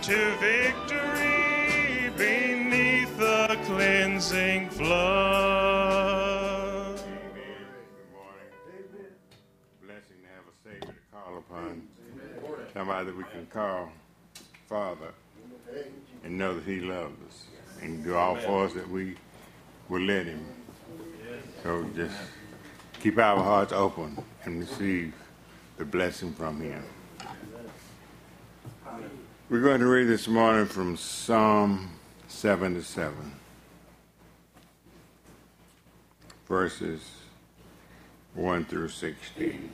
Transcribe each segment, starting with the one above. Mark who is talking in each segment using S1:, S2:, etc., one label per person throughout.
S1: to victory beneath the cleansing flood.
S2: Good morning. Blessing to have a Savior to call upon. Somebody that we can call Father and know that He loves us and do all for us that we will let Him. So just keep our hearts open and receive the blessing from Him. We're going to read this morning from Psalm 77, verses 1 through 16.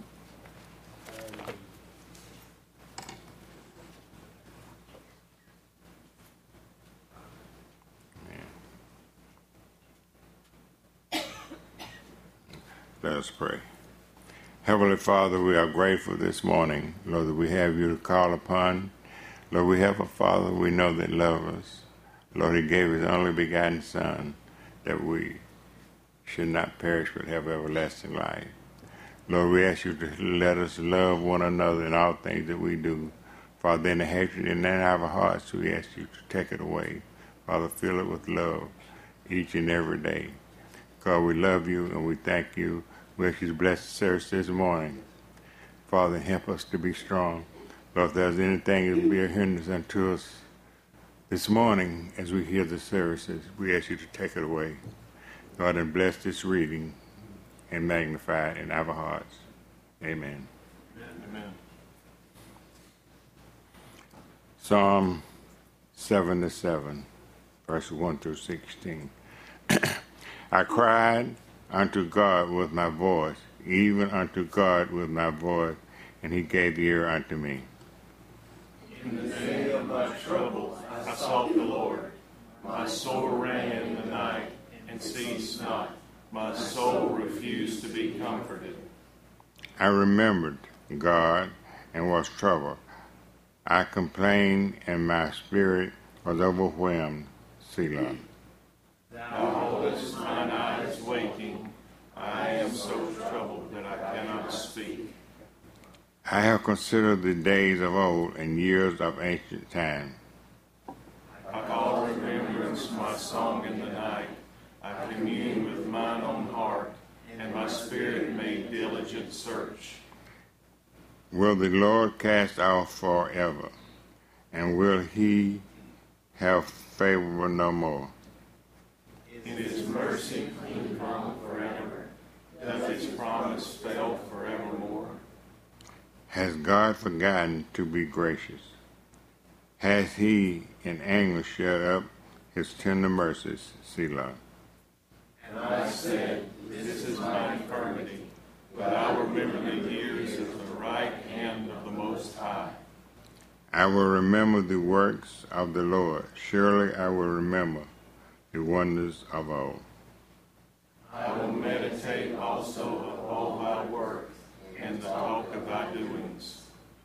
S2: Let us pray. Heavenly Father, we are grateful this morning, Lord, that we have you to call upon. Lord, we have a Father we know that loves us. Lord, He gave His only begotten Son that we should not perish but have everlasting life. Lord, we ask you to let us love one another in all things that we do. Father, in the hatred in our hearts, we ask you to take it away. Father, fill it with love each and every day. God, we love you and we thank you. We ask you to bless the service this morning. Father, help us to be strong. Lord, if there's anything that will be a hindrance unto us this morning as we hear the services, we ask you to take it away. God, and bless this reading and magnify it in our hearts. Amen.
S1: Amen.
S2: Psalm 77, verses 1 through 16. I cried unto God with my voice, even unto God with my voice, and He gave ear unto me.
S1: In the day of my trouble I sought the Lord. My soul ran in the night and ceased not. My soul refused to be comforted.
S2: I remembered God and was troubled. I complained and my spirit was overwhelmed. Selah.
S1: Thou holdest mine eyes waking. I am so troubled that I cannot speak.
S2: I have considered the days of old and years of ancient time.
S1: I call remembrance my song in the night. I commune with mine own heart, and my spirit made diligent search.
S2: Will the Lord cast off forever, and will He have favor no more?
S1: In His mercy endureth forever. Doth His promise fail forevermore?
S2: Has God forgotten to be gracious? Has He in anger shut up His tender mercies? Selah.
S1: And I said, This is my infirmity, but I will remember the years of the right hand of the Most High.
S2: I will remember the works of the Lord. Surely I will remember the wonders of old.
S1: I will meditate also of all thy work and the talk of thy doings.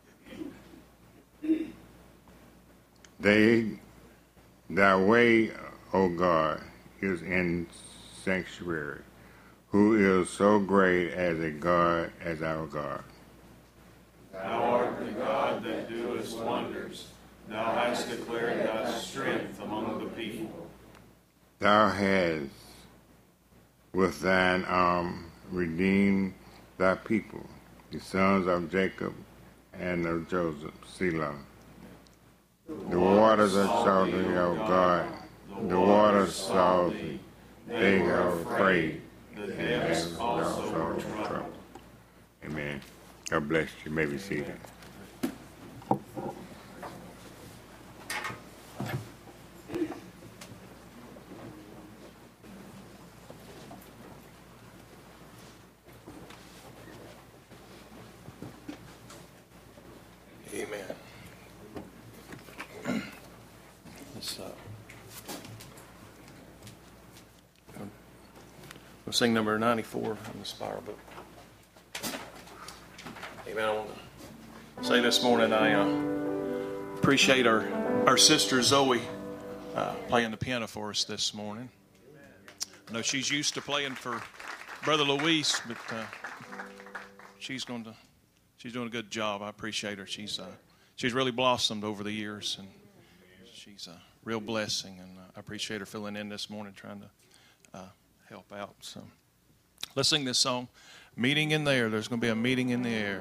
S2: Thy way, O God, is in sanctuary. Who is so great as a God as our God?
S1: Thou art the God that doest wonders. Thou hast declared thy strength among the people.
S2: Thou hast with thine arm redeemed thy people, the sons of Jacob and of Joseph. Selah. The waters are salty, O God. The waters salty. They are afraid.
S1: The depths also are troubled.
S2: Amen. God bless you. You may be seated.
S1: Amen. We'll sing number 94 on the Spiral Book. Amen. I want to say this morning I appreciate our sister Zoe playing the piano for us this morning. I know she's used to playing for Brother Luis, but she's doing a good job. I appreciate her. She's she's really blossomed over the years, and she's a real blessing. And I appreciate her filling in this morning, trying to help out. So let's sing this song, Meeting in the Air. There's going to be a meeting in the air.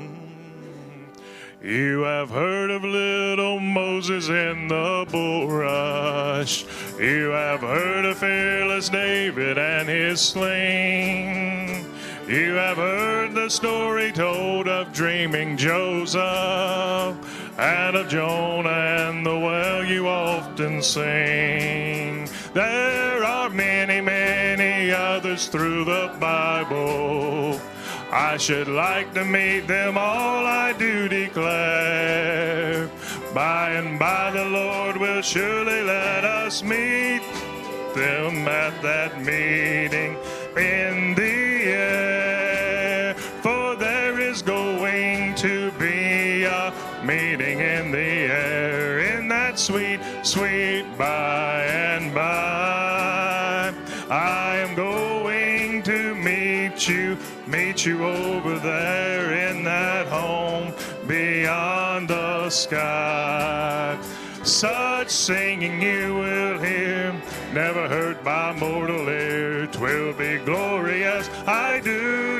S1: You have heard of little Moses in the bulrush. You have heard of fearless David and his sling. You have heard the story told of dreaming Joseph and of Jonah and the well you often sing. There are many, many others through the Bible. I should like to meet them all, I do declare. By and by the Lord will surely let us meet them at that meeting in the air. For there is going to be a meeting in the air, in that sweet, sweet by and by. I am going to meet you over there in that home beyond the sky. Such singing you will hear, never heard by mortal ear. 'Twill be glorious, I do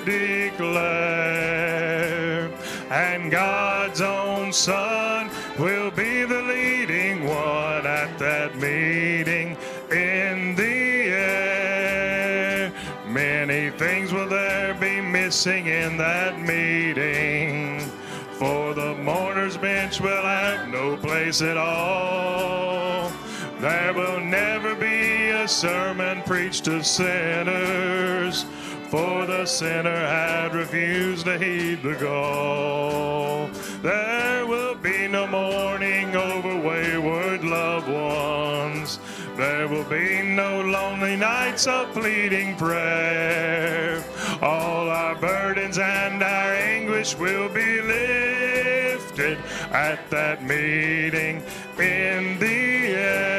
S1: declare. And God's own Son will be the leading one at that meeting in the air. Many things will there be missing in that meeting, for the mourner's bench will have no place at all. There will never be a sermon preached to sinners, for the sinner had refused to heed the call. There will be no mourning over wayward loved ones. There will be no lonely nights of pleading prayer. All our burdens and our anguish will be lifted at that meeting in the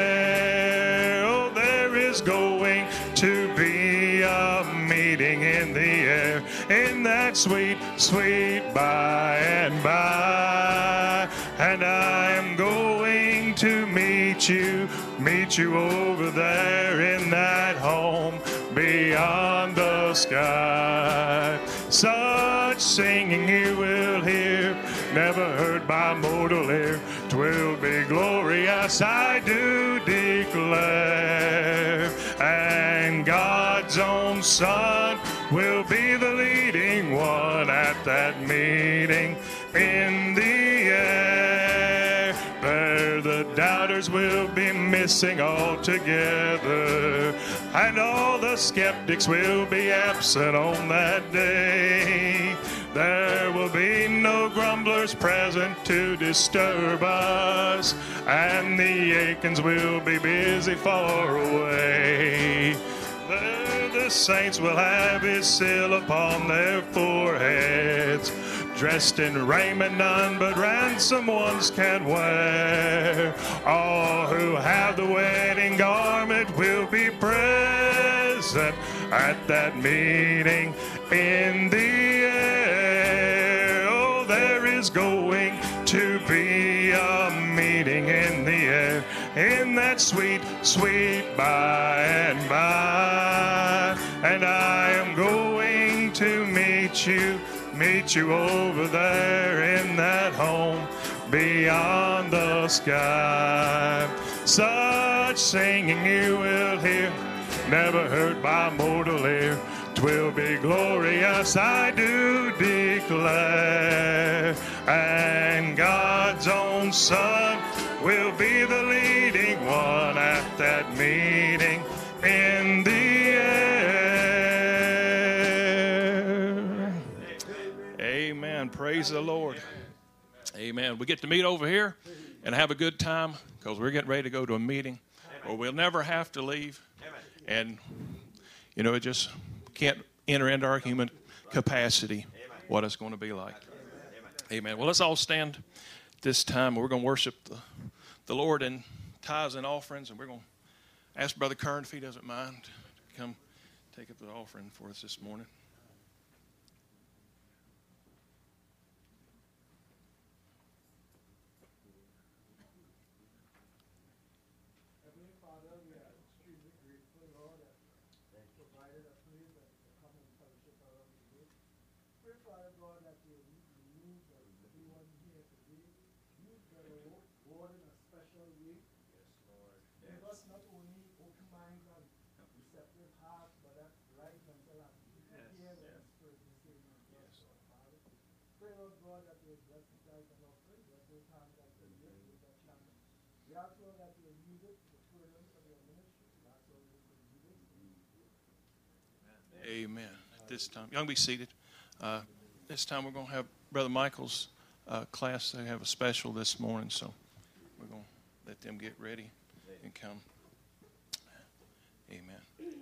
S1: air. Oh, there is going to be a meeting in the air, in that sweet, sweet by and by. And I am going to meet you over there in that home beyond the sky. Such singing you will hear, never heard by mortal ear. 'Twill be glorious, I do declare. And God's own Son will be the leading one at that meeting in the air. There the doubters will be missing altogether, and all the skeptics will be absent on that day. There will be no grumblers present to disturb us, and the Achans will be busy far away. There the saints will have his seal upon their foreheads, dressed in raiment none but ransom ones can wear. All who have the wedding garment will be present at that meeting in the air. Oh, there is going to be a meeting in the air, in that sweet, sweet by and by. And I am going to meet you over there in that home beyond the sky. Such singing you will hear, never heard by mortal ear. 'Twill be glorious, I do declare. And God's own Son will be the leading one at that meeting in the air. Amen. Praise the Lord. Amen. We get to meet over here and have a good time because we're getting ready to go to a meeting where we'll never have to leave. And, you know, it just can't enter into our human capacity what it's going to be like. Amen. Well, let's all stand this time. We're going to worship the Lord in tithes and offerings, and we're going to ask Brother Kern, if he doesn't mind, to come take up the offering for us this morning.
S3: Father God, that you use everyone here today. Use the Lord in a special way. Yes, Lord. Give us not only open minds and receptive hearts, but that right mental attitude to hear what the Spirit is saying unto us, Lord Father. Pray, Lord God, that you bless the tithe and offering, bless those hands that you lift with that channel. We ask, Lord, that you use it for the furtherance of your ministry. We ask, Lord, that you use it.
S1: Amen. At this time, y'all can be seated. This time we're going to have Brother Michael's class. They have a special this morning, so we're going to let them get ready and come. Amen.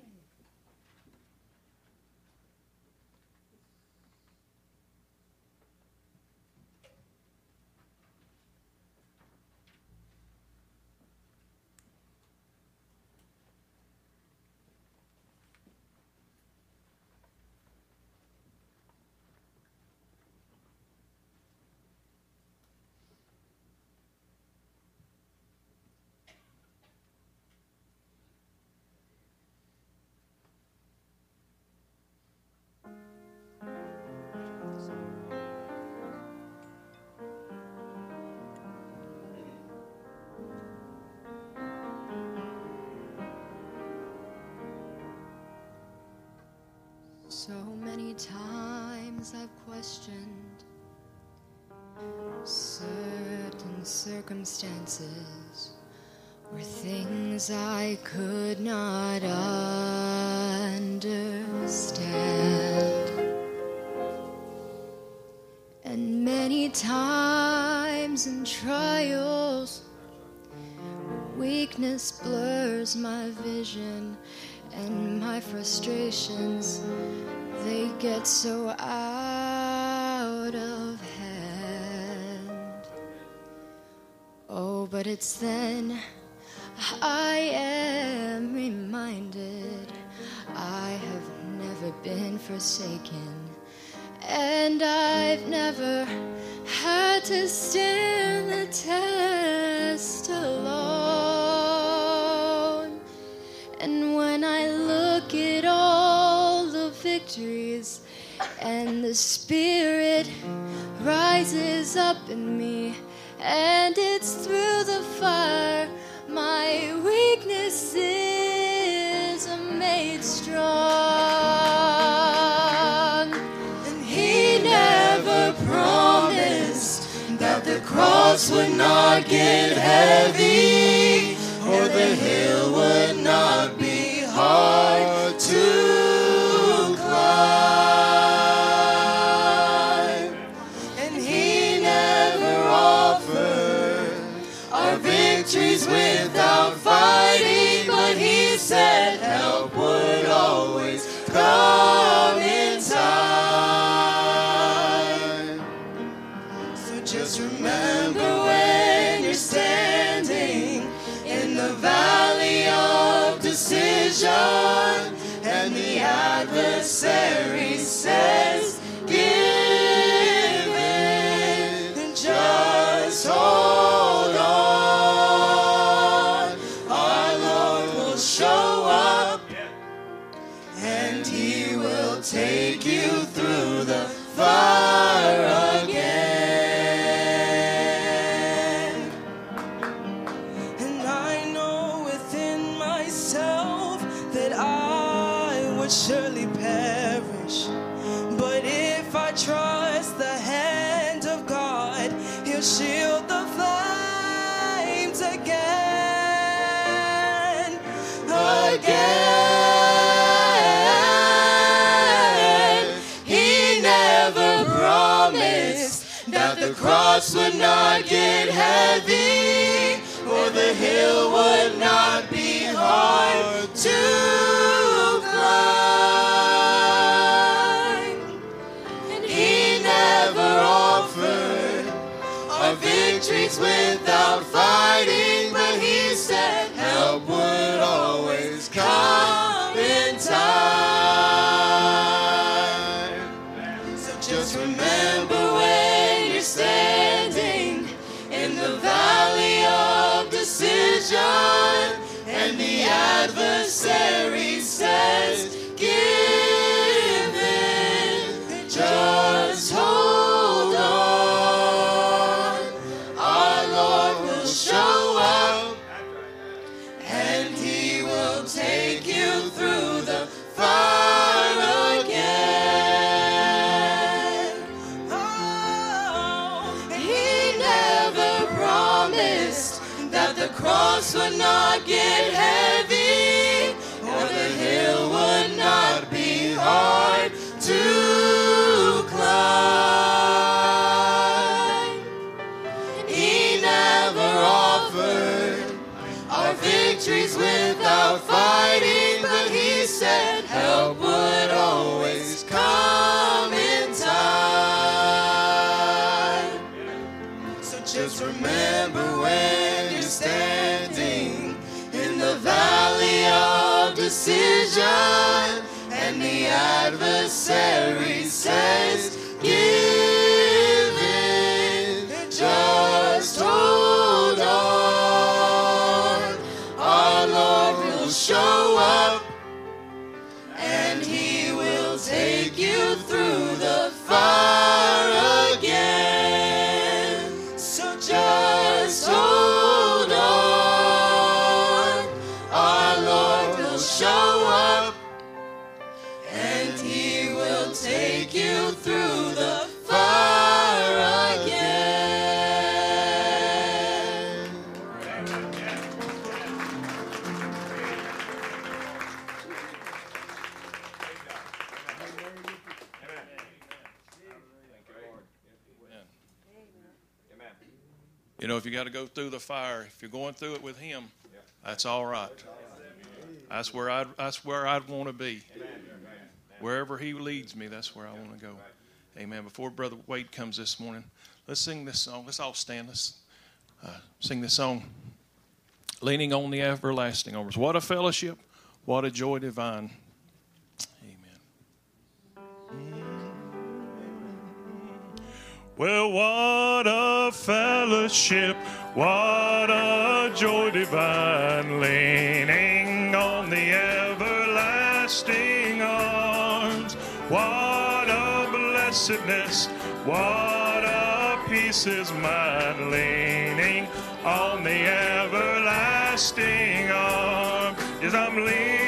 S4: So many times I've questioned certain circumstances or things I could not understand. And many times in trials, weakness blurs my vision and my frustrations, they get so out of hand. Oh, but it's then I am reminded I have never been forsaken, and I've never had to stand the test alone. And when I look at all the victories and the Spirit rises up in me, and it's through the fire my weaknesses are made strong. And He never promised that the cross would not get heavy, or the hill would not be hard to climb. And He never offered our victories without fighting, but He said help would always come in time. So just remember when you're standing in the valley of decision, and the adversary says, give in, just hold on. Our Lord will show up, and He will take you through the fire again. And I know within myself that I would surely perish, but if I trust the hand of God, He'll shield the flames again. He never promised that the cross would not get heavy, or the hill would not be hard to climb. And He never offered our victories without fighting, but He said help would always come in time. So just remember when you're standing in the valley of decision, and the adversary says, give in, just
S5: the cross would not get heavy, or the hill would not be hard to climb. He never offered our victories without fighting, but he said help would always come in time. So just remember when you're standing in the valley of decision and the adversary says give in, just hold on. Our Lord will show up and he will take you through the fire again. So just hold on. Our Lord will show up and he will take you through the fire again.
S1: You know, if you got to go through the fire, if you're going through it with him, that's all right. That's where I'd want to be. Wherever he leads me, that's where I want to go. Amen. Before Brother Wade comes this morning, let's sing this song. Let's all stand. Let's sing this song. Leaning on the everlasting arms. What a fellowship. What a joy divine. Well, what a fellowship, what a joy divine, leaning on the everlasting arms. What a blessedness, what a peace is mine, leaning on the everlasting arms. Yes, I'm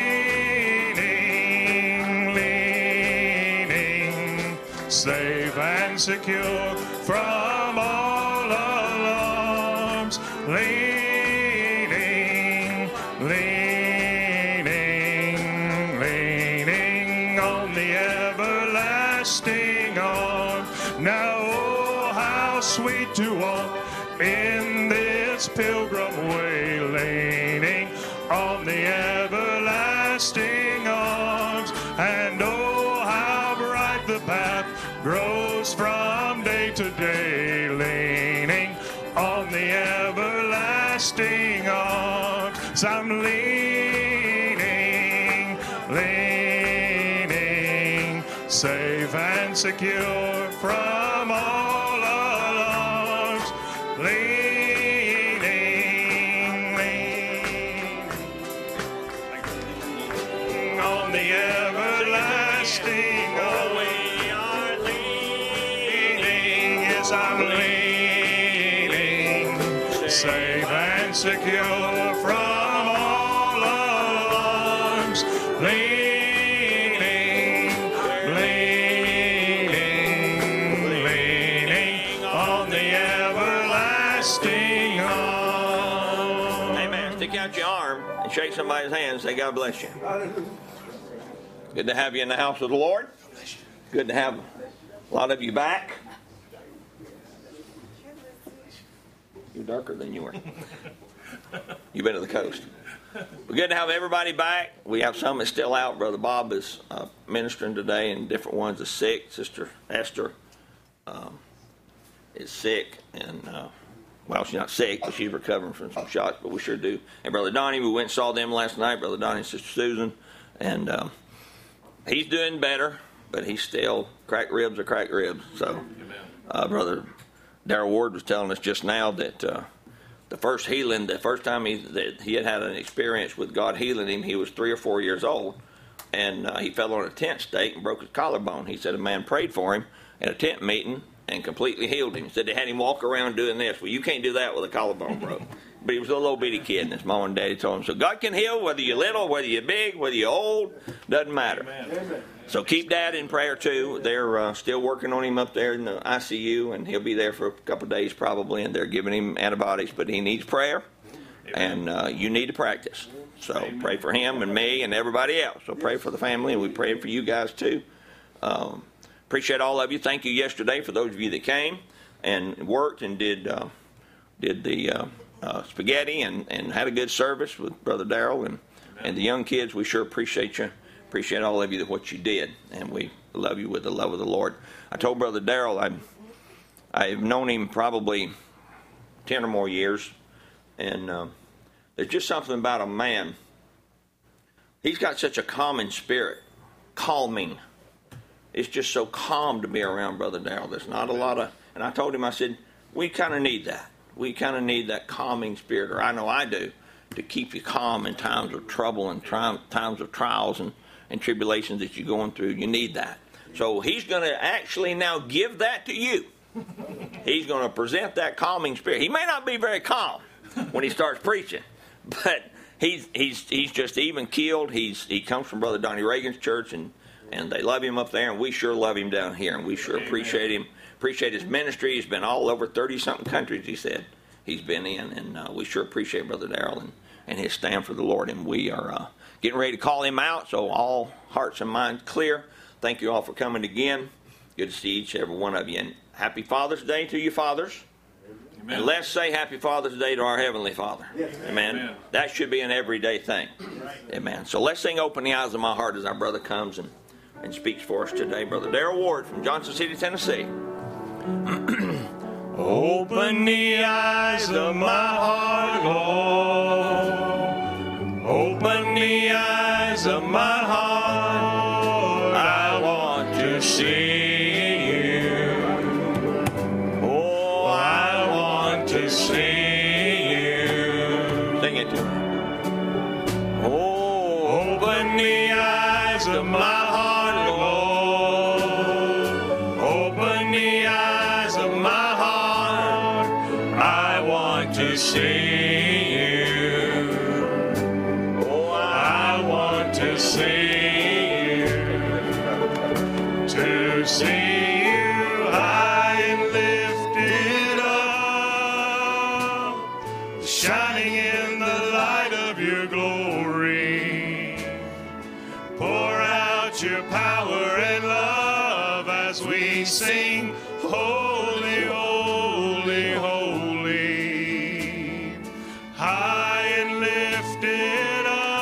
S1: leaning, safe and secure from all alarms, leaning on the everlasting arm. Now, oh, how sweet to walk in this pilgrim way, leaning on the everlasting arms. And oh, how bright the path grows from day to day, leaning on the everlasting arms. So I'm leaning, safe and secure from all alarms, leaning on the everlasting arms. I'm leaning, safe and secure from all alarms, leaning on the everlasting arm.
S6: Amen. Stick out your arm and shake somebody's hand and say, God bless you. Good to have you in the house of the Lord. Good to have a lot of you back. You're darker than you were. You've been to the coast. We're good to have everybody back. We have some that's still out. Brother Bob is ministering today, and different ones are sick. Sister Esther is sick, and well, she's not sick, but she's recovering from some shots, but we sure do. And Brother Donnie, we went and saw them last night, Brother Donnie and Sister Susan, and he's doing better, but he's still, cracked ribs are cracked ribs. So, Brother Darrell Ward was telling us just now that the first time he had an experience with God healing him, he was 3 or 4 years old, and he fell on a tent stake and broke his collarbone. He said a man prayed for him at a tent meeting and completely healed him. He said they had him walk around doing this. Well, you can't do that with a collarbone broke. But he was a little bitty kid, and his mom and daddy told him, so God can heal whether you're little, whether you're big, whether you're old, doesn't matter. Amen. So keep Dad in prayer, too. They're still working on him up there in the ICU, and he'll be there for a couple of days probably, and they're giving him antibiotics, but he needs prayer. and you need to practice. So pray for him and me and everybody else. So pray for the family, and we pray for you guys too. Appreciate all of you. Thank you yesterday for those of you that came and worked and did the spaghetti and had a good service with Brother Darrell and the young kids. We sure appreciate you. Appreciate all of you that what you did, and we love you with the love of the Lord. I told Brother Darrell I've known him probably 10 or more years, and there's just something about a man. He's got such a calming spirit, calming. It's just so calm to be around Brother Darrell. There's not a lot of, and I told him, I said, we kind of need that. We kind of need that calming spirit, or I know I do, to keep you calm in times of trouble and times of trials and tribulations that you're going through. You need that. So he's going to actually now give that to you. He's going to present that calming spirit. He may not be very calm when he starts preaching, but he's just even keeled. He comes from Brother Donnie Reagan's church, and they love him up there, and we sure love him down here, and we sure appreciate him. Appreciate his ministry. He's been all over 30-something countries, he said, he's been in, and we sure appreciate Brother Darrell and his stand for the Lord, and we are getting ready to call him out, so all hearts and minds clear. Thank you all for coming again. Good to see each and every one of you, and happy Father's Day to you fathers. Amen. And let's say Happy Father's Day to our Heavenly Father. Yes. Amen. Amen. That should be an everyday thing. Right. Amen. So let's sing Open the Eyes of My Heart as our brother comes and speaks for us today. Brother Darrell Ward from Johnson City, Tennessee.
S1: Open the eyes of my heart, Lord. Open the eyes of my heart. I want to see.
S7: Sing, holy, holy, holy, high and lifted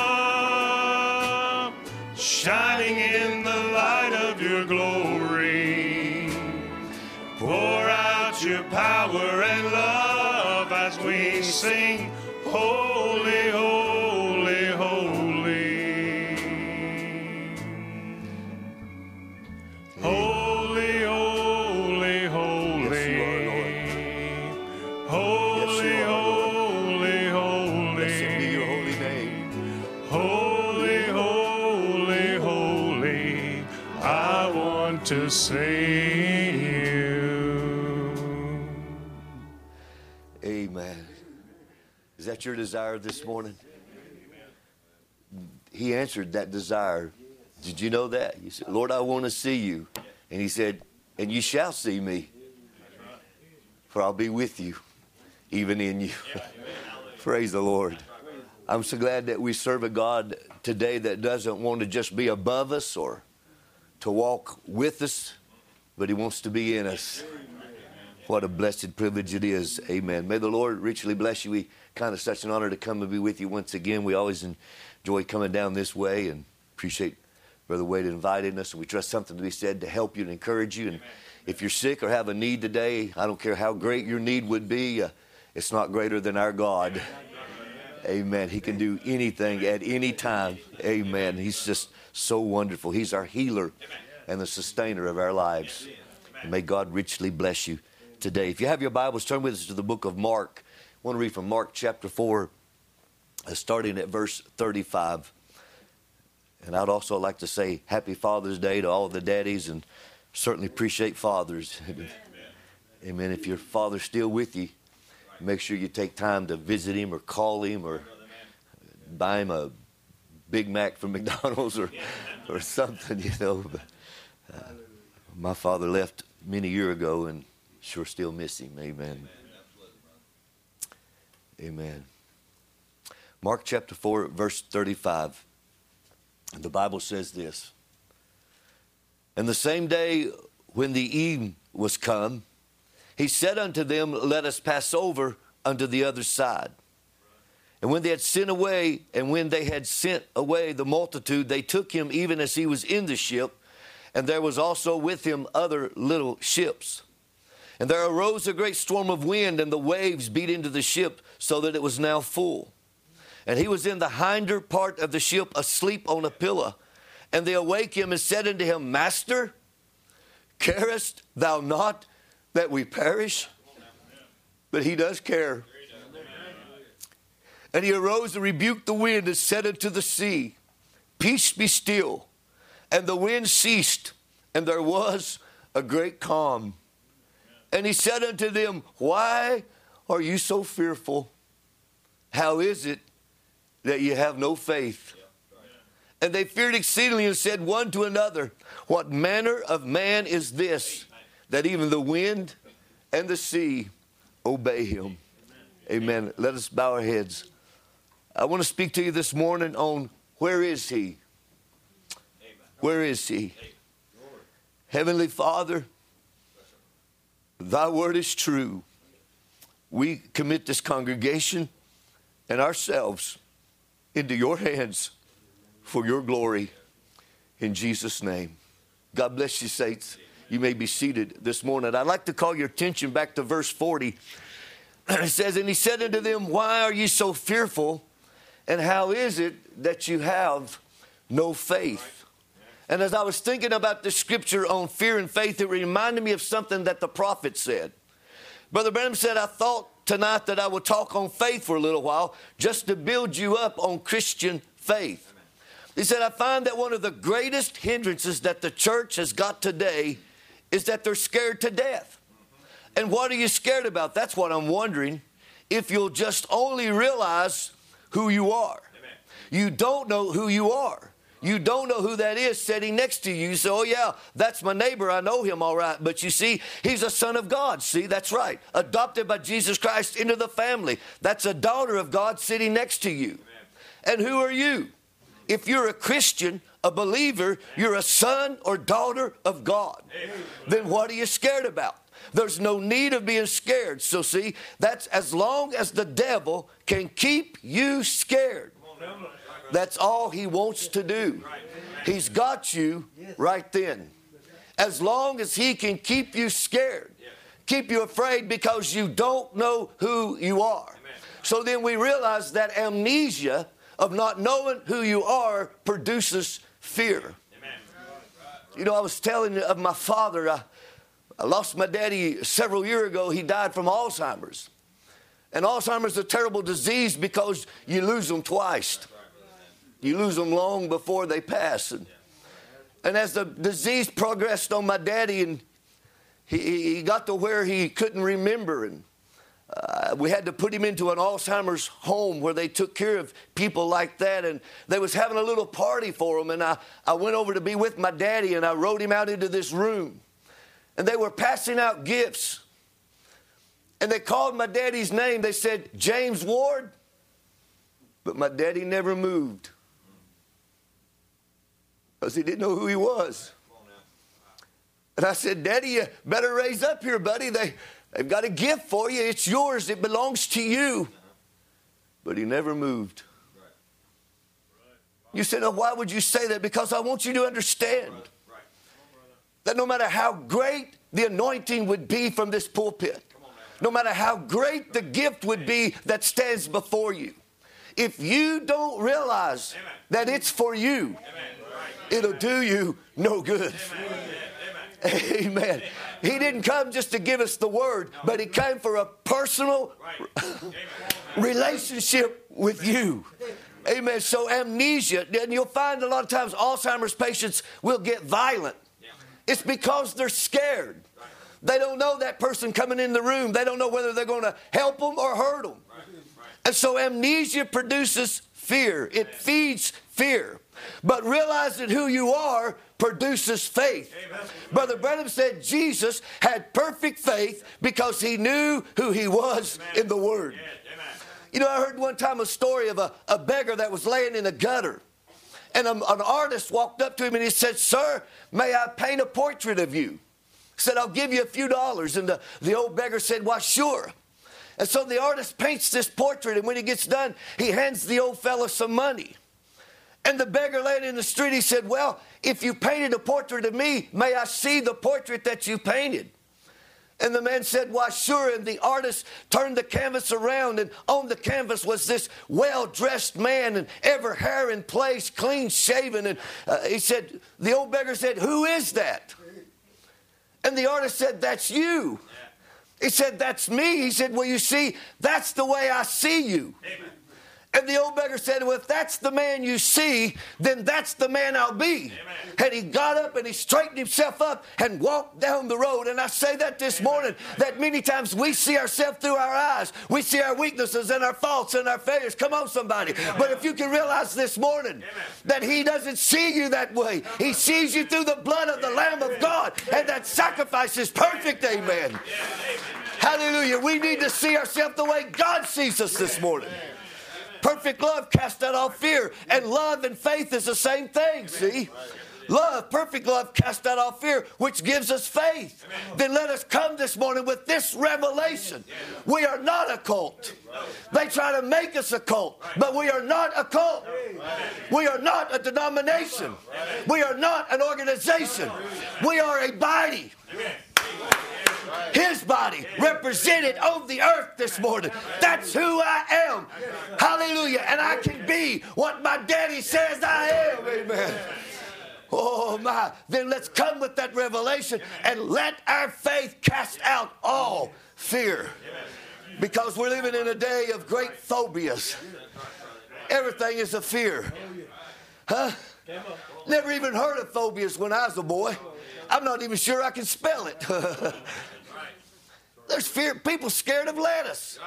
S7: up, shining in the light of your glory. Pour out your power and love as we sing, holy, holy, holy. To see you.
S8: Amen. Is that your desire this morning? He answered that desire. Did you know that? You said, Lord, I want to see you. And he said, and you shall see me. For I'll be with you, even in you. Praise the Lord. I'm so glad that we serve a God today that doesn't want to just be above us or to walk with us, but he wants to be in us. What a blessed privilege it is. Amen. May the Lord richly bless you. We kind of such an honor to come and be with you once again. We always enjoy coming down this way and appreciate Brother Wade inviting us. And we trust something to be said to help you and encourage you. And if you're sick or have a need today, I don't care how great your need would be, it's not greater than our God. Amen. He can do anything at any time. Amen. He's just so wonderful. He's our healer and the sustainer of our lives. And may God richly bless you today. If you have your Bibles, turn with us to the book of Mark. I want to read from Mark chapter 4, starting at verse 35. And I'd also like to say Happy Father's Day to all the daddies, and certainly appreciate fathers. Amen. If your father's still with you, make sure you take time to visit him or call him or buy him a Big Mac from McDonald's or something, you know. But, my father left many years ago and sure still miss him. Amen. Amen. Mark chapter 4, verse 35. And the Bible says this. And the same day when the eve was come, he said unto them, let us pass over unto the other side. And when they had sent away the multitude, they took him even as he was in the ship, and there was also with him other little ships. And there arose a great storm of wind, and the waves beat into the ship, so that it was now full. And he was in the hinder part of the ship, asleep on a pillow. And they awake him and said unto him, Master, carest thou not that we perish? But he does care. And he arose and rebuked the wind and said unto the sea, Peace, be still. And the wind ceased, and there was a great calm. And he said unto them, Why are you so fearful? How is it that you have no faith? And they feared exceedingly and said one to another, What manner of man is this, that even the wind and the sea obey him? Amen. Let us bow our heads. I want to speak to you this morning on where is he? Where is he? Heavenly Father, thy word is true. We commit this congregation and ourselves into your hands for your glory, in Jesus' name. God bless you, saints. You may be seated this morning. I'd like to call your attention back to verse 40. It says, And he said unto them, Why are ye so fearful? And how is it that you have no faith? And as I was thinking about the scripture on fear and faith, it reminded me of something that the prophet said. Brother Branham said, I thought tonight that I would talk on faith for a little while, just to build you up on Christian faith. He said, I find that one of the greatest hindrances that the church has got today is that they're scared to death. And what are you scared about? That's what I'm wondering. If you'll just only realize who you are. You don't know who you are. You don't know who that is sitting next to you. You say, oh yeah, that's my neighbor. I know him all right. But you see, he's a son of God. See, that's right. Adopted by Jesus Christ into the family. That's a daughter of God sitting next to you. And who are you? If you're a Christian, a believer, you're a son or daughter of God. Then what are you scared about? There's no need of being scared. So see, that's as long as the devil can keep you scared. That's all he wants to do. He's got you right then. As long as he can keep you scared, keep you afraid because you don't know who you are. So then we realize that amnesia of not knowing who you are produces fear. You know, I was telling you of my father. I lost my daddy several years ago. He died from Alzheimer's. And Alzheimer's is a terrible disease because you lose them twice. You lose them long before they pass. And as the disease progressed on my daddy, and he got to where he couldn't remember, and we had to put him into an Alzheimer's home where they took care of people like that. And they was having a little party for him. And I went over to be with my daddy, and I rode him out into this room. And they were passing out gifts. And they called my daddy's name. They said, James Ward. But my daddy never moved. Because he didn't know who he was. And I said, Daddy, you better raise up here, buddy. They've got a gift for you. It's yours. It belongs to you. But he never moved. You said, oh, why would you say that? Because I want you to understand that no matter how great the anointing would be from this pulpit, no matter how great the gift would be that stands before you, if you don't realize that it's for you, it'll do you no good. Amen. He didn't come just to give us the word, but he came for a personal relationship with you. Amen. So amnesia, and you'll find a lot of times Alzheimer's patients will get violent. It's because they're scared. They don't know that person coming in the room. They don't know whether they're going to help them or hurt them. And so amnesia produces fear. It feeds fear. But realizing who you are produces faith. Brother Branham said Jesus had perfect faith because he knew who he was in the Word. You know, I heard one time a story of a beggar that was laying in a gutter. And an artist walked up to him and he said, "Sir, may I paint a portrait of you?" He said, "I'll give you a few dollars." And the old beggar said, "Why, sure." And so the artist paints this portrait, and when he gets done, he hands the old fellow some money. And the beggar laying in the street, he said, "Well, if you painted a portrait of me, may I see the portrait that you painted?" And the man said, "Why, sure." And the artist turned the canvas around, and on the canvas was this well-dressed man, and every hair in place, clean shaven. And he said, the old beggar said, "Who is that?" And the artist said, "That's you." He said, "That's me." He said, "Well, you see, that's the way I see you." Amen. And the old beggar said, "Well, if that's the man you see, then that's the man I'll be." Amen. And he got up and he straightened himself up and walked down the road. And I say that this morning, that many times we see ourselves through our eyes. We see our weaknesses and our faults and our failures. Come on, somebody. But if you can realize this morning that he doesn't see you that way. He sees you through the blood of the Lamb of God. And that sacrifice is perfect. Amen. Hallelujah. We need to see ourselves the way God sees us this morning. Perfect love casts out all fear. And love and faith is the same thing, see? Love, perfect love casts out all fear, which gives us faith. Then let us come this morning with this revelation. We are not a cult. They try to make us a cult, but we are not a cult. We are not a denomination. We are not an organization. We are a body. His body represented on the earth this morning. That's who I am. Hallelujah. And I can be what my daddy says I am. Amen. Oh my. Then let's come with that revelation and let our faith cast out all fear. Because we're living in a day of great phobias. Everything is a fear. Huh? Never even heard of phobias when I was a boy. I'm not even sure I can spell it. There's fear. People scared of lettuce.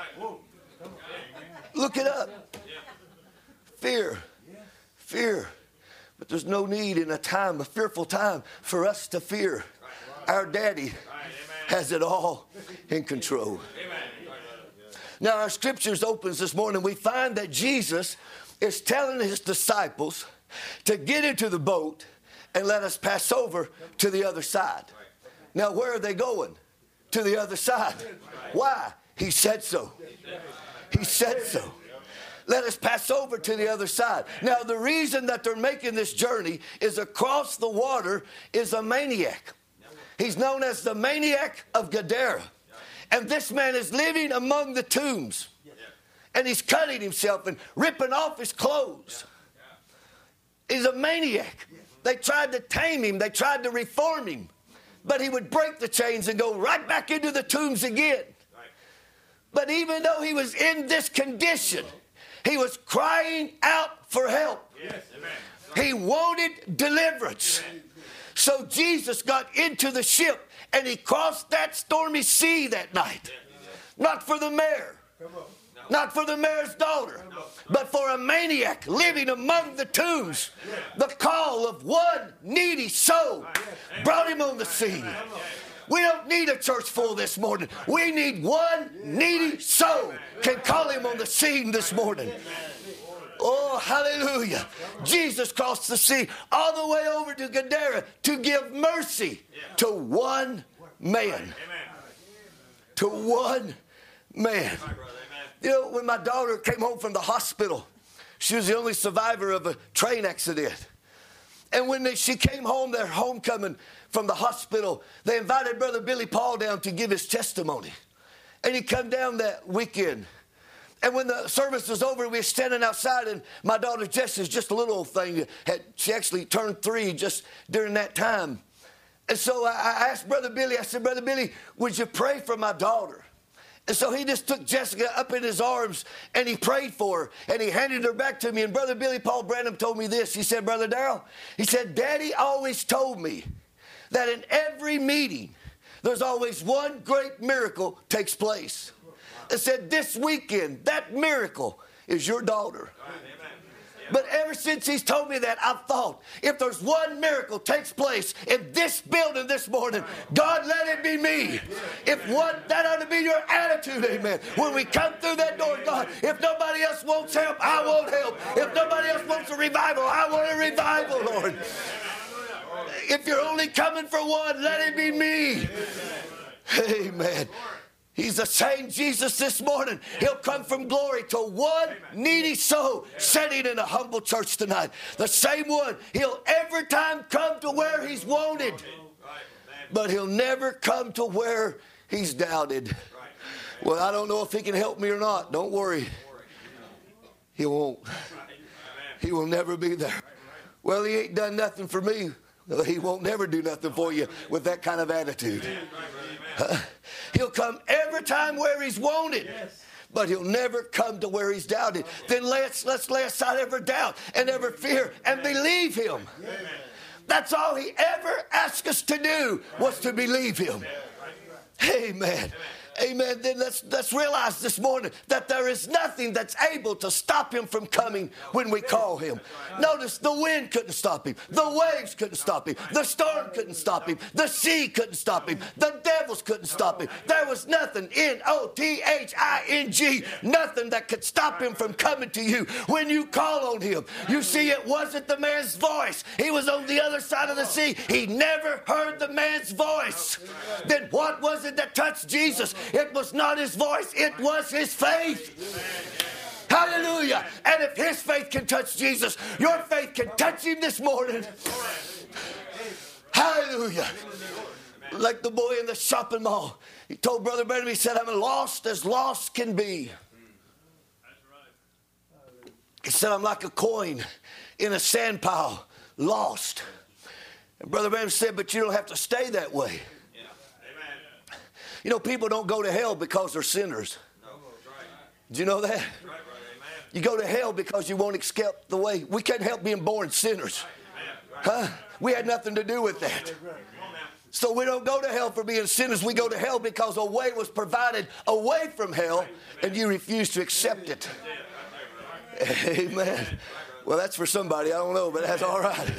S8: Look it up. Fear. Fear. But there's no need in a time, a fearful time, for us to fear. Our daddy has it all in control. Now our scriptures opens this morning. We find that Jesus is telling his disciples to get into the boat and let us pass over to the other side. Now where are they going? To the other side. Why? He said so. He said so. Let us pass over to the other side. Now, the reason that they're making this journey is across the water is a maniac. He's known as the maniac of Gadara. And this man is living among the tombs. And he's cutting himself and ripping off his clothes. He's a maniac. They tried to tame him. They tried to reform him. But he would break the chains and go right back into the tombs again. But even though he was in this condition, he was crying out for help. He wanted deliverance. So Jesus got into the ship and he crossed that stormy sea that night. Not for the mayor. Not for the mayor's daughter, but for a maniac living among the tombs. The call of one needy soul brought him on the scene. We don't need a church full this morning. We need one needy soul can call him on the scene this morning. Oh, hallelujah. Jesus crossed the sea all the way over to Gadara to give mercy to one man. To one man. You know, when my daughter came home from the hospital, she was the only survivor of a train accident. And when she came home, their homecoming from the hospital, they invited Brother Billy Paul down to give his testimony. And he come down that weekend. And when the service was over, we were standing outside, and my daughter Jessie's just a little old thing. She actually turned 3 just during that time. And so I asked Brother Billy, I said, "Brother Billy, would you pray for my daughter?" And so he just took Jessica up in his arms and he prayed for her and he handed her back to me. And Brother Billy Paul Branham told me this. He said, "Brother Darrell," he said, "Daddy always told me that in every meeting there's always one great miracle takes place." I said, "This weekend, that miracle is your daughter." But ever since he's told me that, I've thought, if there's one miracle takes place in this building this morning, God, let it be me. If one, that ought to be your attitude, amen. When we come through that door, God, if nobody else wants help, I want help. If nobody else wants a revival, I want a revival, Lord. If you're only coming for one, let it be me. Amen. He's the same Jesus this morning. He'll come from glory to one needy soul sitting in a humble church tonight. The same one. He'll every time come to where he's wanted. But he'll never come to where he's doubted. Well, I don't know if he can help me or not. Don't worry. He won't. He will never be there. Well, he ain't done nothing for me. He won't never do nothing for you with that kind of attitude. He'll come every time where he's wanted, but he'll never come to where he's doubted. Then let's lay aside every doubt and every fear and believe him. That's all he ever asked us to do, was to believe him. Amen. Amen. Then let's realize this morning that there is nothing that's able to stop him from coming when we call him. Notice the wind couldn't stop him. The waves couldn't stop him. The storm couldn't stop him. The sea couldn't stop him. The devils couldn't stop him. There was nothing, Nothing, nothing that could stop him from coming to you when you call on him. You see, it wasn't the man's voice. He was on the other side of the sea. He never heard the man's voice. Then what was it that touched Jesus? It was not his voice, it was his faith. Hallelujah. And if his faith can touch Jesus, your faith can touch him this morning. Hallelujah. Like the boy in the shopping mall. He told Brother Branham, he said, I'm lost as lost can be. He said, I'm like a coin in a sand pile, lost. And Brother Branham said, but you don't have to stay that way. You know, people don't go to hell because they're sinners. Do you know that? You go to hell because you won't accept the way. We can't help being born sinners. Huh? We had nothing to do with that. So we don't go to hell for being sinners. We go to hell because a way was provided away from hell, and you refuse to accept it. Amen. Well, that's for somebody. I don't know, but that's all right.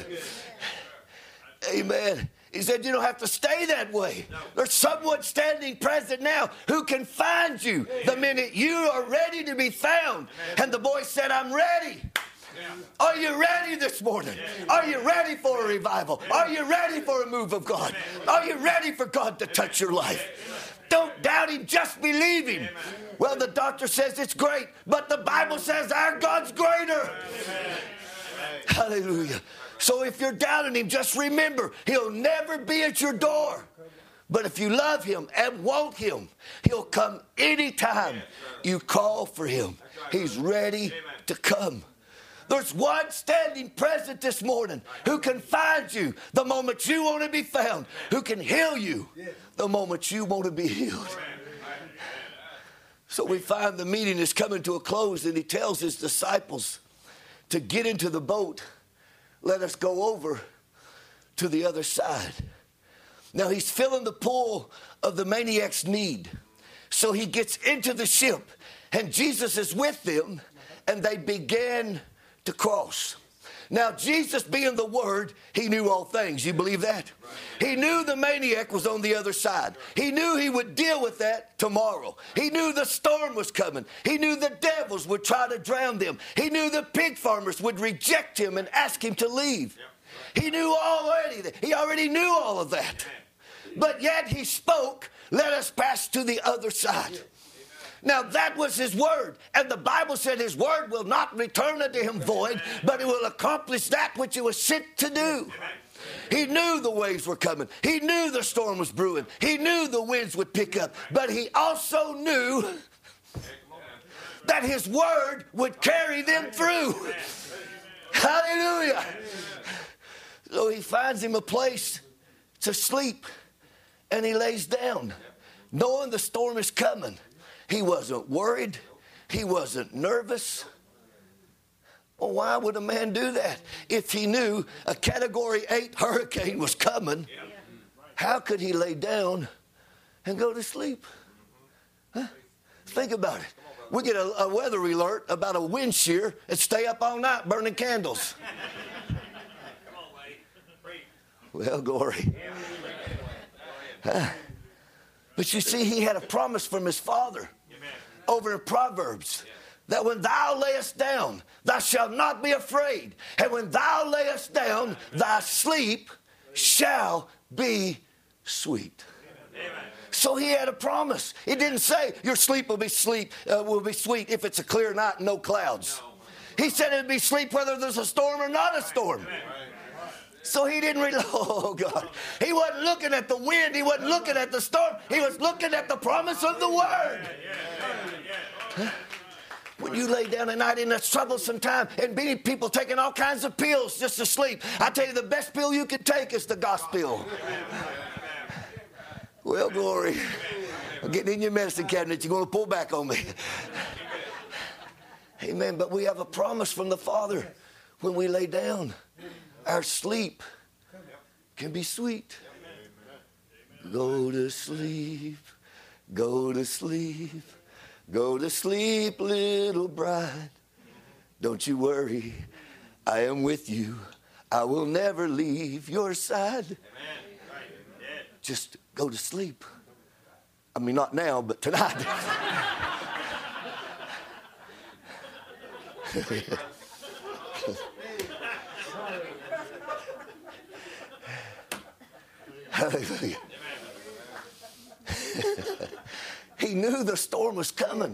S8: Amen. He said, you don't have to stay that way. There's someone standing present now who can find you the minute you are ready to be found. And the boy said, I'm ready. Are you ready this morning? Are you ready for a revival? Are you ready for a move of God? Are you ready for God to touch your life? Don't doubt him, just believe him. Well, the doctor says it's great, but the Bible says our God's greater. Hallelujah. So if you're doubting him, just remember, he'll never be at your door. But if you love him and want him, he'll come anytime you call for him. He's ready to come. There's one standing present this morning who can find you the moment you want to be found, who can heal you the moment you want to be healed. So we find the meeting is coming to a close, and he tells his disciples to get into the boat. Let us go over to the other side. Now he's filling the pool of the maniac's need. So he gets into the ship, and Jesus is with them, and they began to cross. Now Jesus, being the Word, he knew all things. You believe that? He knew the maniac was on the other side. He knew he would deal with that tomorrow. He knew the storm was coming. He knew the devils would try to drown them. He knew the pig farmers would reject him and ask him to leave. He knew already that. He already knew all of that. But yet he spoke, let us pass to the other side. Now that was his word. And the Bible said his word will not return unto him void, but it will accomplish that which it was sent to do. He knew the waves were coming. He knew the storm was brewing. He knew the winds would pick up. But he also knew that his word would carry them through. Hallelujah. So he finds him a place to sleep, and he lays down, knowing the storm is coming. He wasn't worried. He wasn't nervous. Well, why would a man do that? If he knew a Category 8 hurricane was coming, how could he lay down and go to sleep? Huh? Think about it. We get a weather alert about a wind shear and stay up all night burning candles. Well, glory. But you see, he had a promise from his father over in Proverbs that when thou layest down, thou shalt not be afraid. And when thou layest down, thy sleep shall be sweet. So he had a promise. It didn't say your sleep will be sweet if it's a clear night and no clouds. He said it would be sleep whether there's a storm or not a storm. So he didn't really, oh God. He wasn't looking at the wind. He wasn't looking at the storm. He was looking at the promise of the word. When you lay down at night in a troublesome time, and many people taking all kinds of pills just to sleep, I tell you the best pill you can take is the gospel. Well, glory. I'm getting in your medicine cabinet. You're going to pull back on me. Amen. But we have a promise from the Father when we lay down. Our sleep can be sweet. Go to sleep, go to sleep, go to sleep, little bride. Don't you worry, I am with you. I will never leave your side. Just go to sleep. I mean, not now, but tonight. Hallelujah. He knew the storm was coming,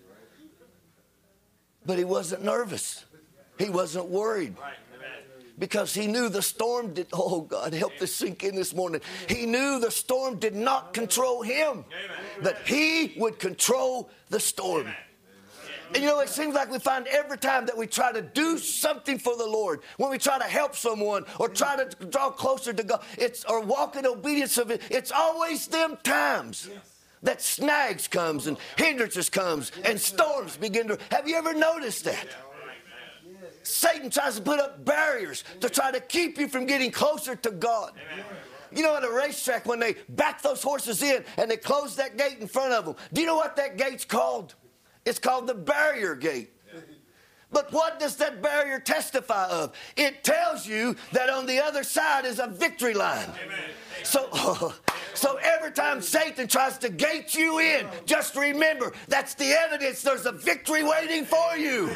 S8: but he wasn't nervous. He wasn't worried. Because he knew the storm did, oh God, help this sink in this morning. He knew the storm did not control him, but he would control the storm. And you know, it seems like we find every time that we try to do something for the Lord, when we try to help someone or try to draw closer to God, or walk in obedience of it, it's always them times that snags comes and hindrances comes and storms begin to. Have you ever noticed that? Satan tries to put up barriers to try to keep you from getting closer to God. You know, at a racetrack, when they back those horses in and they close that gate in front of them, do you know what that gate's called? It's called the barrier gate. But what does that barrier testify of? It tells you that on the other side is a victory line. So every time Satan tries to gate you in, just remember, that's the evidence there's a victory waiting for you.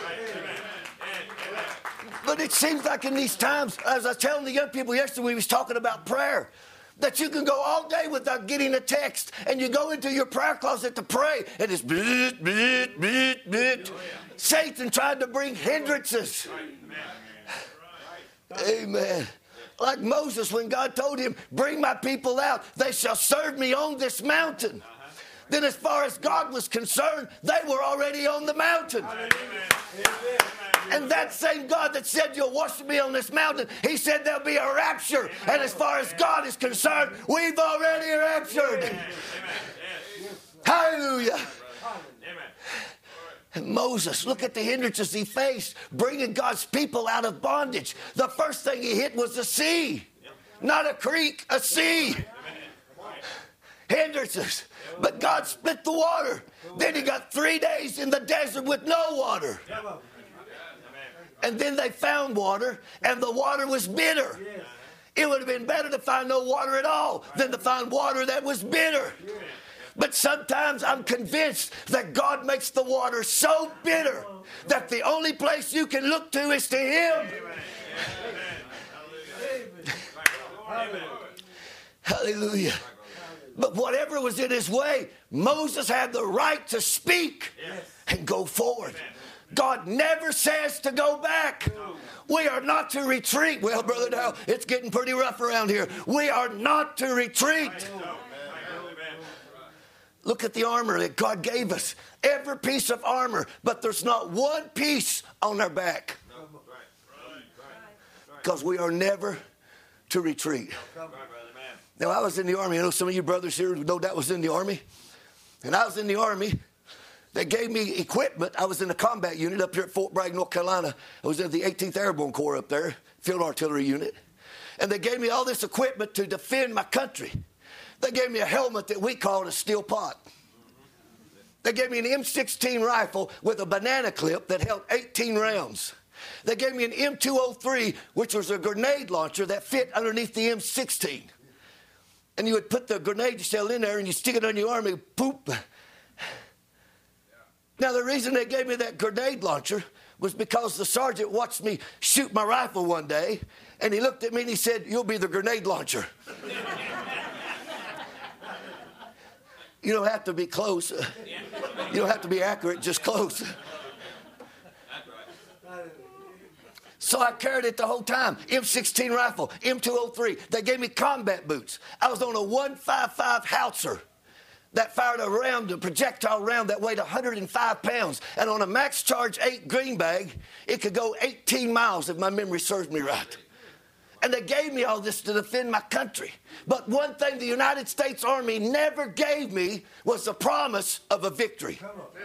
S8: But it seems like in these times, as I was telling the young people yesterday, we was talking about prayer, that you can go all day without getting a text, and you go into your prayer closet to pray, and it's bleep, bleep, bleep, bleep. Satan tried to bring hindrances. Amen. Like Moses, when God told him, bring my people out, they shall serve me on this mountain. Then as far as God was concerned, they were already on the mountain. And that same God that said, you'll worship me on this mountain, he said there'll be a rapture. And as far as God is concerned, we've already raptured. Hallelujah. And Moses, look at the hindrances he faced, bringing God's people out of bondage. The first thing he hit was the sea. Not a creek, a sea. Hindrances. But God split the water. Then he got 3 days in the desert with no water. And then they found water, and the water was bitter. It would have been better to find no water at all than to find water that was bitter. But sometimes I'm convinced that God makes the water so bitter that the only place you can look to is to him. Hallelujah. But whatever was in his way, Moses had the right to speak and go forward. God never says to go back. We are not to retreat. Well, Brother Dow, it's getting pretty rough around here. We are not to retreat. Look at the armor that God gave us. Every piece of armor, but there's not one piece on our back. Because we are never to retreat. Now, I was in the Army. I know some of you brothers here know that was in the Army. And I was in the Army. They gave me equipment. I was in a combat unit up here at Fort Bragg, North Carolina. I was in the 18th Airborne Corps up there, Field Artillery Unit. And they gave me all this equipment to defend my country. They gave me a helmet that we called a steel pot. They gave me an M16 rifle with a banana clip that held 18 rounds. They gave me an M203, which was a grenade launcher that fit underneath the M16. And you would put the grenade shell in there and you stick it on your arm and poop. Now, the reason they gave me that grenade launcher was because the sergeant watched me shoot my rifle one day, and he looked at me and he said, "You'll be the grenade launcher." You don't have to be close. You don't have to be accurate, just close. So I carried it the whole time. M16 rifle, M203. They gave me combat boots. I was on a 155 Howitzer that fired a projectile round that weighed 105 pounds. And on a Max Charge 8 green bag, it could go 18 miles if my memory serves me right. And they gave me all this to defend my country. But one thing the United States Army never gave me was the promise of a victory.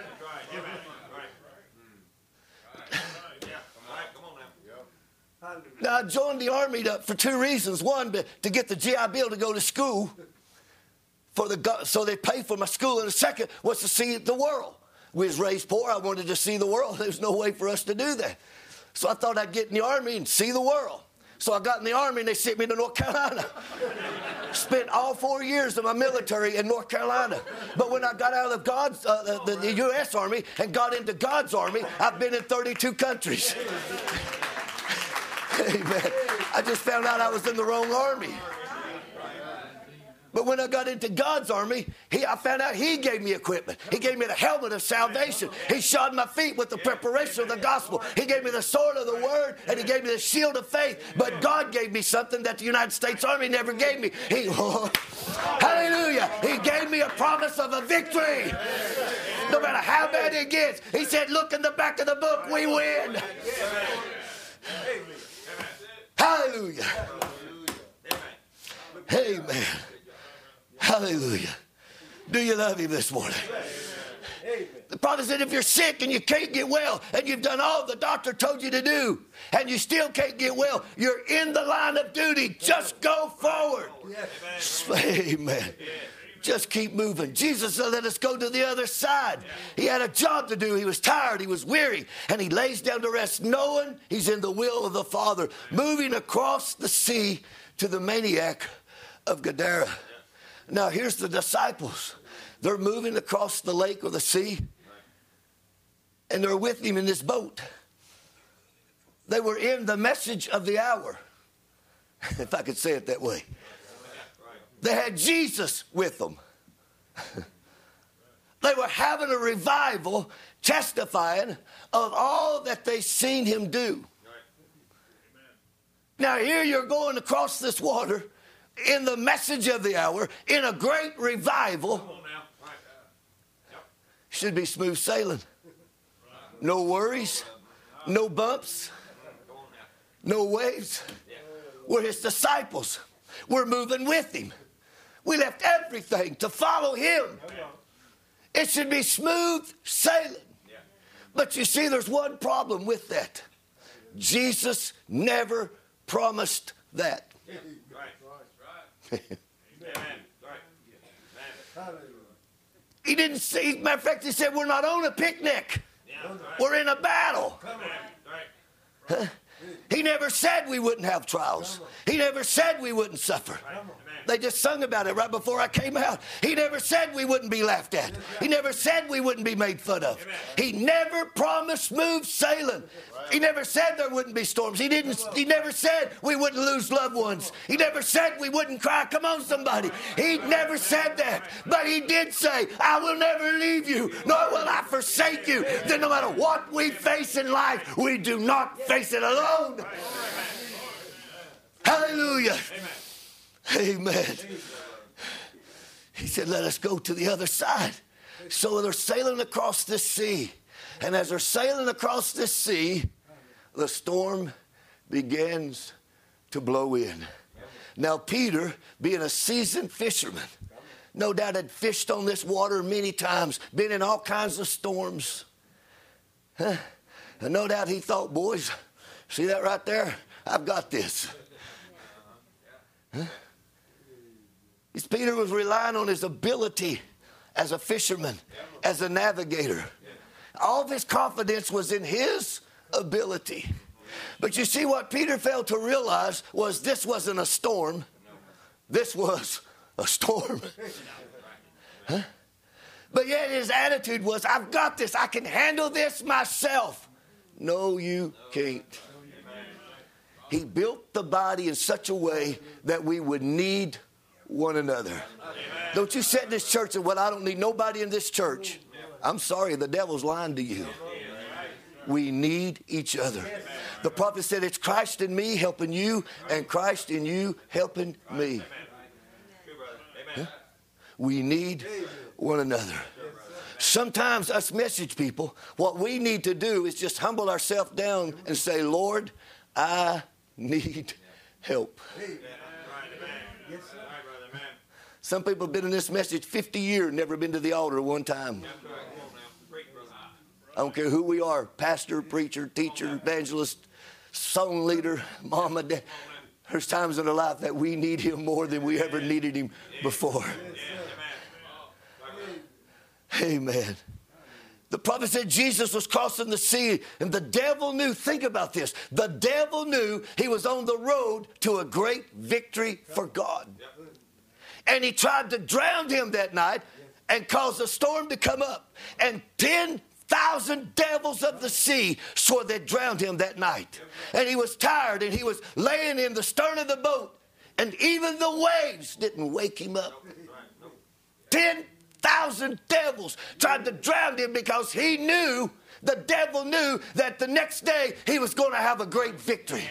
S8: Now, I joined the Army for two reasons. One, to get the GI Bill to go to school, so they pay for my school. And the second was to see the world. We was raised poor. I wanted to see the world. There was no way for us to do that. So I thought I'd get in the Army and see the world. So I got in the Army and they sent me to North Carolina. Spent all 4 years of my military in North Carolina. But when I got out of the U.S. Army and got into God's Army, I've been in 32 countries. Amen. I just found out I was in the wrong army. But when I got into God's army, I found out He gave me equipment. He gave me the helmet of salvation. He shod my feet with the preparation of the gospel. He gave me the sword of the word, and He gave me the shield of faith. But God gave me something that the United States Army never gave me. Hallelujah. He gave me a promise of a victory. No matter how bad it gets. He said, look in the back of the book, we win. Hallelujah. Amen. Hallelujah. Do you love Him this morning? The prophet said, if you're sick and you can't get well, and you've done all the doctor told you to do, and you still can't get well, you're in the line of duty. Just go forward. Amen. Just keep moving. Jesus said, let us go to the other side. He had a job to do. He was tired. He was weary. And He lays down to rest, knowing He's in the will of the Father, moving across the sea to the maniac of Gadara. Now, here's the disciples. They're moving across the lake or the sea, and they're with Him in this boat. They were in the message of the hour, if I could say it that way. They had Jesus with them. They were having a revival, testifying of all that they seen Him do. Now, here you're going across this water in the message of the hour, in a great revival. Should be smooth sailing. No worries, no bumps, no waves. We're His disciples. We're moving with Him. We left everything to follow Him. It should be smooth sailing. But you see, there's one problem with that. Jesus never promised that. He didn't say, matter of fact, He said, we're not on a picnic. We're in a battle. He never said we wouldn't have trials. He never said we wouldn't suffer. They just sung about it right before I came out. He never said we wouldn't be laughed at. He never said we wouldn't be made fun of. He never promised smooth sailing. He never said there wouldn't be storms. He never said we wouldn't lose loved ones. He never said we wouldn't cry. Come on, somebody. He never said that. But He did say, I will never leave you, nor will I forsake you. Then no matter what we face in life, we do not face it alone. Hallelujah. Amen. He said, let us go to the other side. So they're sailing across this sea. And as they're sailing across this sea, the storm begins to blow in. Now, Peter, being a seasoned fisherman, no doubt had fished on this water many times, been in all kinds of storms. And no doubt he thought, boys, see that right there? I've got this. Peter was relying on his ability as a fisherman, as a navigator. All of his confidence was in his ability. But you see, what Peter failed to realize was this wasn't a storm. This was a storm. Huh? But yet his attitude was, I've got this. I can handle this myself. No, you can't. He built the body in such a way that we would need one another. Don't you sit in this church and, well, I don't need nobody in this church. I'm sorry, the devil's lying to you. We need each other. The prophet said, it's Christ in me helping you, and Christ in you helping me. Huh? We need one another. Sometimes us message people, what we need to do is just humble ourselves down and say, Lord, I need help. Some people have been in this message 50 years, never been to the altar one time. I don't care who we are, pastor, preacher, teacher, evangelist, song leader, mama, dad. There's times in our life that we need him more than we ever needed him before. Amen. The prophet said Jesus was crossing the sea, and the devil knew, think about this, the devil knew he was on the road to a great victory for God. And he tried to drown him that night and cause a storm to come up. And 10,000 devils of the sea swore they'd drowned him that night. And he was tired, and he was laying in the stern of the boat, and even the waves didn't wake him up. 10,000 devils tried to drown him because he knew, the devil knew, that the next day he was going to have a great victory.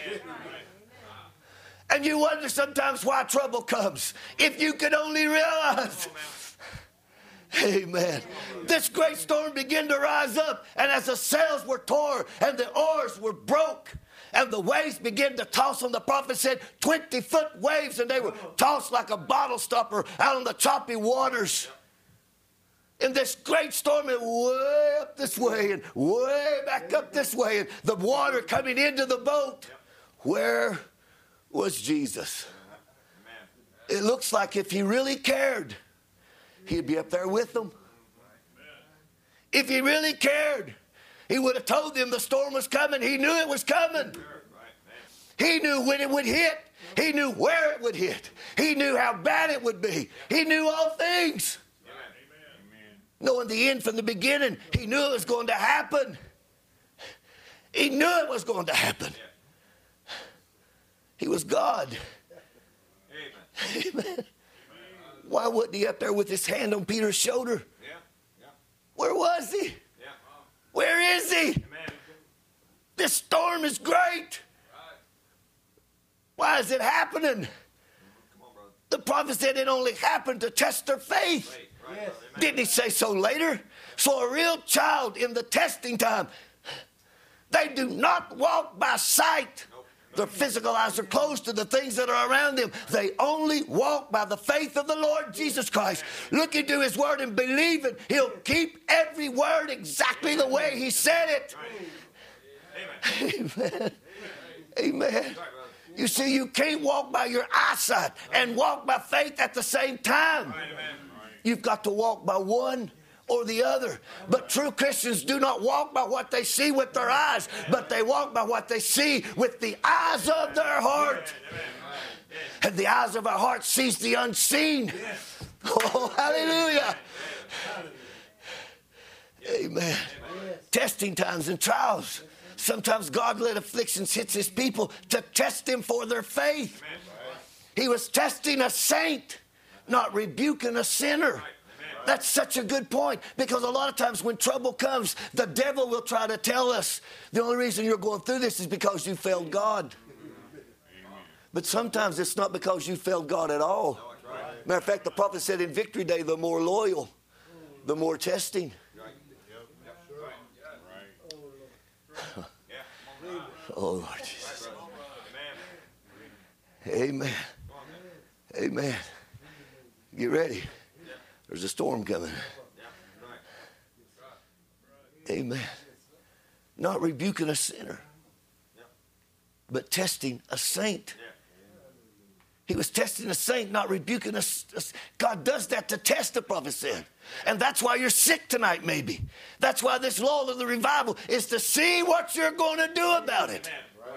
S8: And you wonder sometimes why trouble comes. If you could only realize. Amen. This great storm began to rise up, and as the sails were torn and the oars were broke and the waves began to toss on, the prophet said 20-foot waves, and they were tossed like a bottle stopper out on the choppy waters. In this great storm, it way up this way and way back up this way, and the water coming into the boat. Where was Jesus? It looks like if he really cared, he'd be up there with them. If he really cared, he would have told them the storm was coming. He knew it was coming. He knew when it would hit. He knew where it would hit. He knew how bad it would be. He knew all things. Knowing the end from the beginning, he knew it was going to happen. He knew it was going to happen. He was God. Amen. Why wasn't he up there with his hand on Peter's shoulder? Where was he? Where is he? This storm is great. Why is it happening? The prophet said it only happened to test their faith. Didn't he say so later? So a real child in the testing time, they do not walk by sight. Their physical eyes are closed to the things that are around them. They only walk by the faith of the Lord Jesus Christ. Look into his word and believe it. He'll keep every word exactly the way he said it. Amen. Amen. You see, you can't walk by your eyesight and walk by faith at the same time. You've got to walk by one or the other. But true Christians do not walk by what they see with their eyes, but they walk by what they see with the eyes of their heart. And the eyes of our heart sees the unseen. Oh, hallelujah. Amen. Testing times and trials. Sometimes God let afflictions hit his people to test them for their faith. He was testing a saint, not rebuking a sinner. That's such a good point, because a lot of times when trouble comes, the devil will try to tell us the only reason you're going through this is because you failed God. But sometimes it's not because you failed God at all. Matter of fact, the prophet said in Victory Day, the more loyal, the more testing. Oh, Lord Jesus. Amen. Amen. Get ready. There's a storm coming. Amen. Not rebuking a sinner, but testing a saint. He was testing a saint, not rebuking us. God does that to test, the prophet said. And that's why you're sick tonight, maybe. That's why this lull of the revival is to see what you're going to do about it.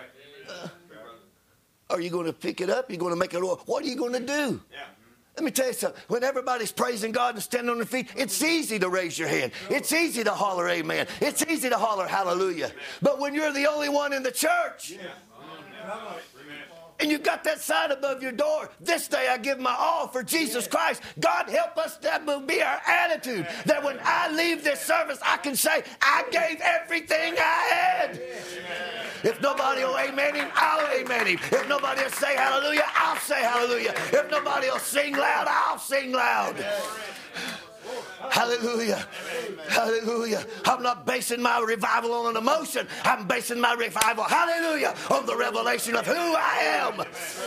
S8: Are you going to pick it up? Are you going to make it? What are you going to do? Let me tell you something. When everybody's praising God and standing on their feet, it's easy to raise your hand. It's easy to holler amen. It's easy to holler hallelujah. But when you're the only one in the church, and you got that sign above your door, this day I give my all for Jesus Christ. God help us, that will be our attitude. That when I leave this service, I can say, I gave everything I had. If nobody will amen him, I'll amen him. If nobody will say hallelujah, I'll say hallelujah. If nobody will sing loud, I'll sing loud. Hallelujah. Hallelujah. I'm not basing my revival on an emotion. I'm basing my revival, hallelujah, on the revelation of who I am.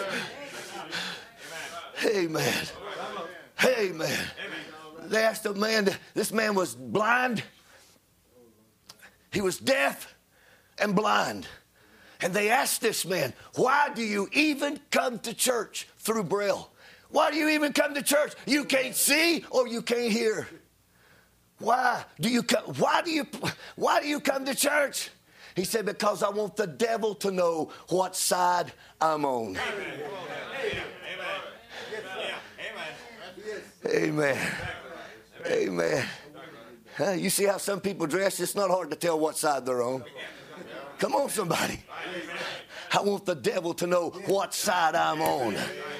S8: Amen. Amen. They asked a man, this man was blind. He was deaf and blind. And they asked this man, why do you even come to church through Braille? Why do you even come to church? You can't see or you can't hear. Why do you come to church? He said, because I want the devil to know what side I'm on. Amen. Amen. You see how some people dress? It's not hard to tell what side they're on. Come on, somebody. I want the devil to know what side I'm on.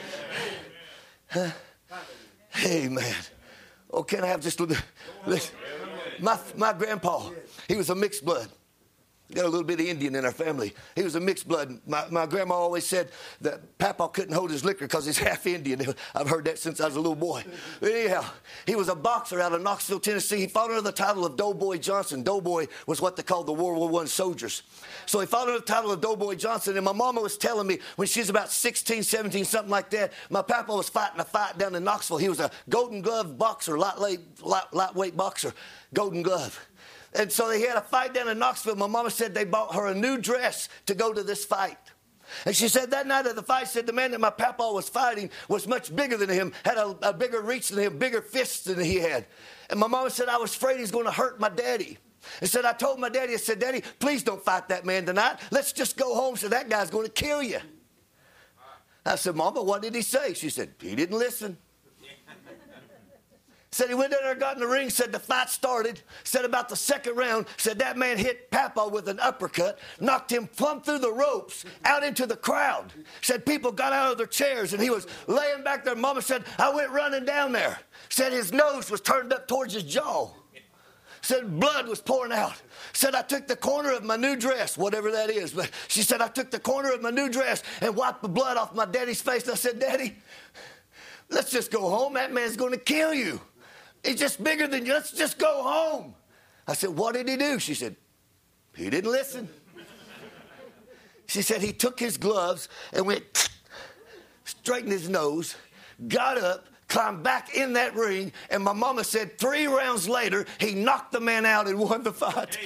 S8: Amen. Oh, can I have just a little bit? My grandpa, he was a mixed blood. We got a little bit of Indian in our family. He was a mixed blood. My grandma always said that Papa couldn't hold his liquor because he's half Indian. I've heard that since I was a little boy. But anyhow, he was a boxer out of Knoxville, Tennessee. He fought under the title of Doughboy Johnson. Doughboy was what they called the World War I soldiers. So he fought under the title of Doughboy Johnson. And my mama was telling me when she was about 16, 17, something like that, my papa was fighting a fight down in Knoxville. He was a Golden Glove boxer, lightweight boxer, Golden Glove. And so they had a fight down in Knoxville. My mama said they bought her a new dress to go to this fight. And she said that night of the fight, said the man that my papa was fighting was much bigger than him, had a bigger reach than him, bigger fists than he had. And my mama said, I was afraid he's going to hurt my daddy. And said, I told my daddy, I said, Daddy, please don't fight that man tonight. Let's just go home. So that guy's going to kill you. I said, Mama, what did he say? She said, he didn't listen. Said he went in there, got in the ring, said the fight started, said about the second round, said that man hit Papa with an uppercut, knocked him plumb through the ropes, out into the crowd. Said people got out of their chairs and he was laying back there. Mama said, I went running down there. Said his nose was turned up towards his jaw. Said blood was pouring out. Said I took the corner of my new dress, whatever that is, but she said I took the corner of my new dress and wiped the blood off my daddy's face. And I said, Daddy, let's just go home. That man's going to kill you. He's just bigger than you. Let's just go home. I said, what did he do? She said, he didn't listen. She said he took his gloves and went, straightened his nose, got up, climbed back in that ring, and my mama said 3 rounds later, he knocked the man out and won the fight.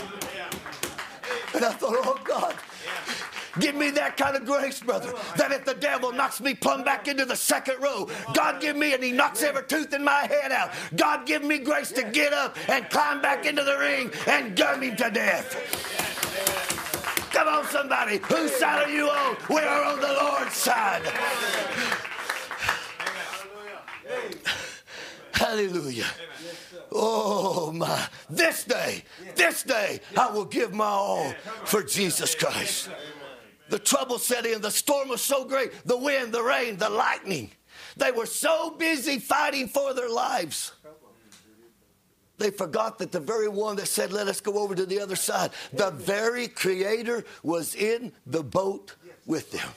S8: And I thought, oh, God. Give me that kind of grace, brother, that if the devil knocks me plumb back into the second row, God give me, and he knocks every tooth in my head out, God give me grace to get up and climb back into the ring and gun him to death. Come on, somebody. Whose side are you on? We are on the Lord's side. Hallelujah. Oh, my. This day, I will give my all for Jesus Christ. The trouble set in. The storm was so great. The wind, the rain, the lightning. They were so busy fighting for their lives. They forgot that the very one that said, let us go over to the other side, the very Creator was in the boat with them.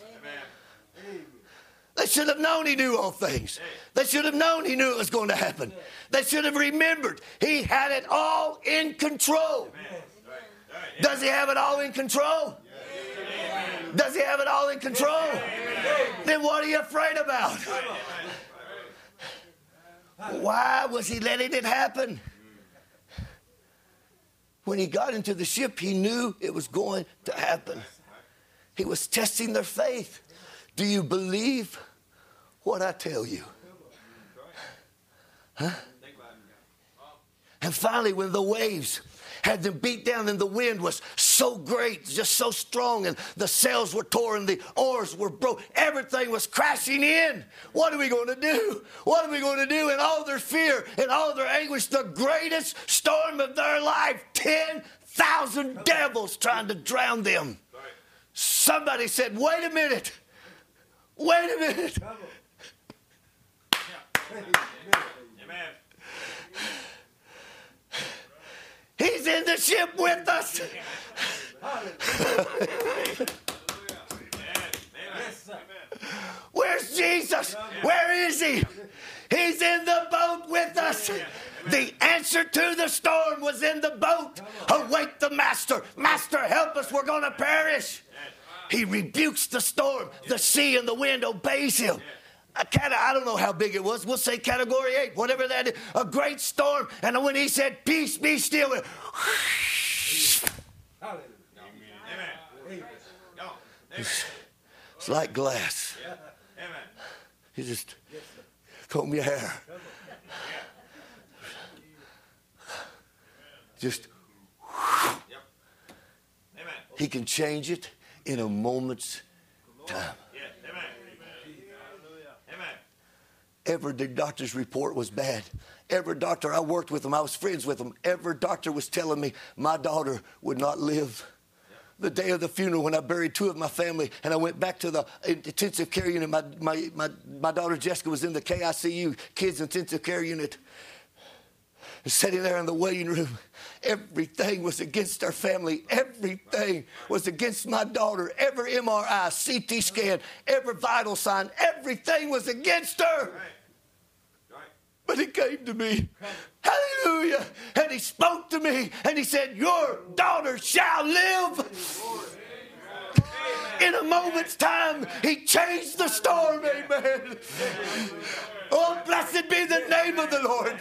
S8: They should have known he knew all things. They should have known he knew it was going to happen. They should have remembered he had it all in control. Does he have it all in control? Does he have it all in control? Then what are you afraid about? Why was he letting it happen? When he got into the ship, he knew it was going to happen. He was testing their faith. Do you believe What'd I tell you? Huh? And finally, when the waves had them beat down and the wind was so great, just so strong, and the sails were torn, the oars were broke, everything was crashing in. What are we going to do? What are we going to do? In all their fear, in all their anguish, the greatest storm of their life, 10,000 devils trying to drown them. Somebody said, wait a minute. Wait a minute.
S6: Amen.
S8: He's in the ship with us. Where's Jesus? Where is he? He's in the boat with us. The answer to the storm was in the boat. Await the master. Master, help us. We're going to perish. He rebukes the storm. The sea and the wind obeys him. I don't know how big it was. We'll say category 8, whatever that is. A great storm. And when he said, peace, be still. It's like glass. He just comb your hair. Just. He can change it in a moment's time. Every doctor's report was bad. Every doctor, I worked with them, I was friends with them. Every doctor was telling me my daughter would not live. The day of the funeral, when I buried 2 of my family and I went back to the intensive care unit, my daughter Jessica was in the KICU, kids intensive care unit. Sitting there in the waiting room, everything was against our family. Everything was against my daughter. Every MRI, CT scan, every vital sign, everything was against her. But he came to me. Hallelujah. And he spoke to me and he said, your daughter shall live. In a moment's time, he changed the storm. Amen. Oh, blessed be the name of the Lord.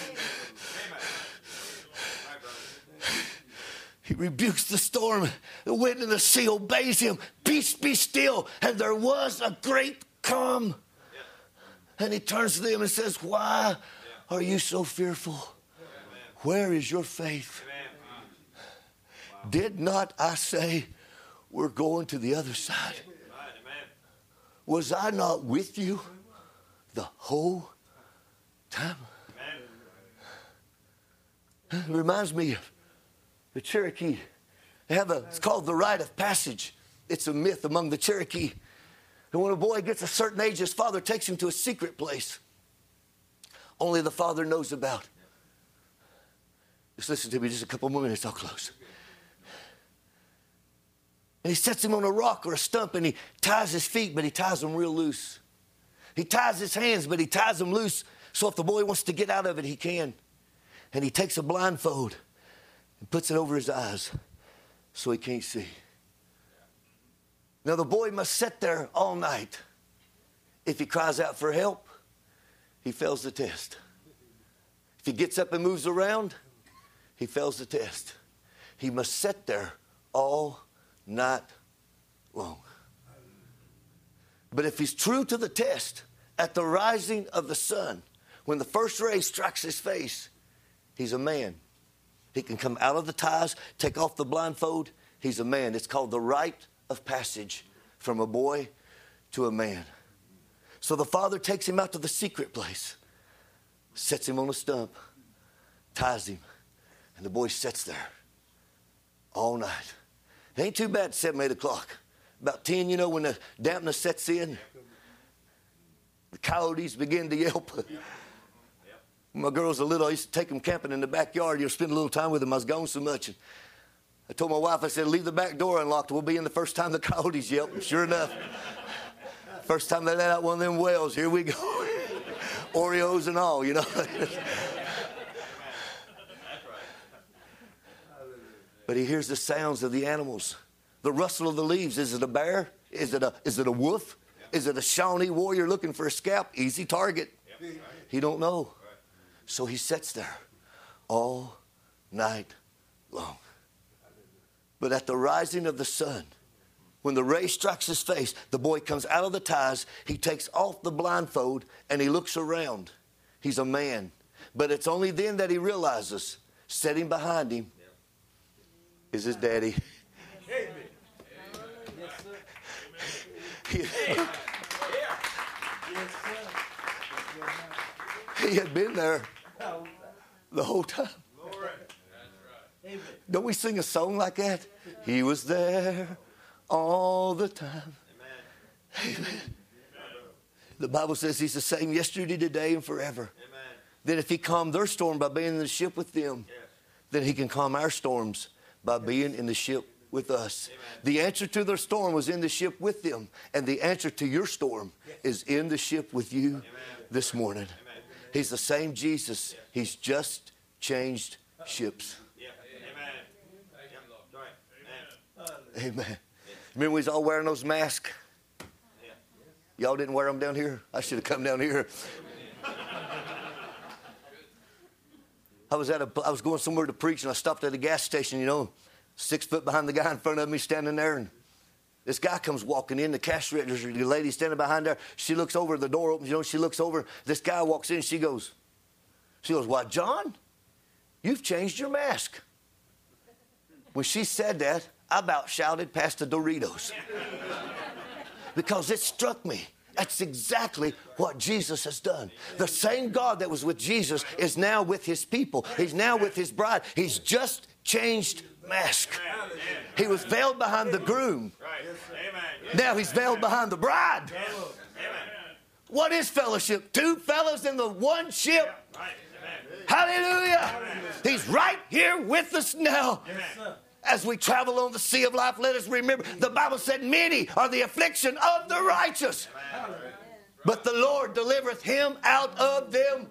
S8: He rebukes the storm. The wind and the sea obeys him. Peace, be still. And there was a great calm. And he turns to them and says, why are you so fearful? Where is your faith? Did not I say we're going to the other side? Was I not with you the whole time? It reminds me of the Cherokee. It's called the rite of passage. It's a myth among the Cherokee. And when a boy gets a certain age, his father takes him to a secret place. Only the father knows about. Just listen to me just a couple more minutes, I'll close. And he sets him on a rock or a stump and he ties his feet, but he ties them real loose. He ties his hands, but he ties them loose so if the boy wants to get out of it, he can. And he takes a blindfold and puts it over his eyes so he can't see. Now the boy must sit there all night. If he cries out for help, he fails the test. If he gets up and moves around, he fails the test. He must sit there all night long. But if he's true to the test, at the rising of the sun, when the first ray strikes his face, he's a man. He can come out of the ties, take off the blindfold. He's a man. It's called the rite of passage from a boy to a man. So the father takes him out to the secret place, sets him on a stump, ties him, and the boy sits there all night. It ain't too bad at 7, 8 o'clock. About 10, when the dampness sets in, the coyotes begin to yelp. When my girls were little, I used to take them camping in the backyard. Spend a little time with them. I was gone so much. And I told my wife, I said, leave the back door unlocked. We'll be in the first time the coyotes yelp. And sure enough, first time they let out one of them whales, here we go. Oreos and all, But he hears the sounds of the animals. The rustle of the leaves. Is it a bear? Is it a wolf? Is it a Shawnee warrior looking for a scalp? Easy target. He don't know. So he sits there all night long. But at the rising of the sun, When the ray strikes his face, the boy comes out of the ties. He takes off the blindfold and he looks around. He's a man. But it's only then that he realizes, sitting behind him is his daddy. He had been there the whole time. Don't we sing a song like that? He was there all the time. Amen. The Bible says he's the same yesterday, today, and forever. Amen. Then if he calmed their storm by being in the ship with them, then he can calm our storms by being in the ship with us. Amen. The answer to their storm was in the ship with them, and the answer to your storm is in the ship with you this morning. Amen. He's the same Jesus. He's just changed ships. Amen. Remember we was all wearing those masks? Y'all didn't wear them down here? I should have come down here. I was going somewhere to preach, and I stopped at a gas station, 6 foot behind the guy in front of me standing there, and this guy comes walking in, the cash register, the lady standing behind there, she looks over, the door opens, she looks over, this guy walks in, she goes, why, John, you've changed your mask. When she said that, I about shouted past the Doritos. Because it struck me. That's exactly what Jesus has done. The same God that was with Jesus is now with his people. He's now with his bride. He's just changed mask. He was veiled behind the groom. Now he's veiled behind the bride. What is fellowship? Two fellows in the one ship. Hallelujah. He's right here with us now. As we travel on the sea of life, let us remember, the Bible said, many are the affliction of the righteous, but the Lord delivereth him out of them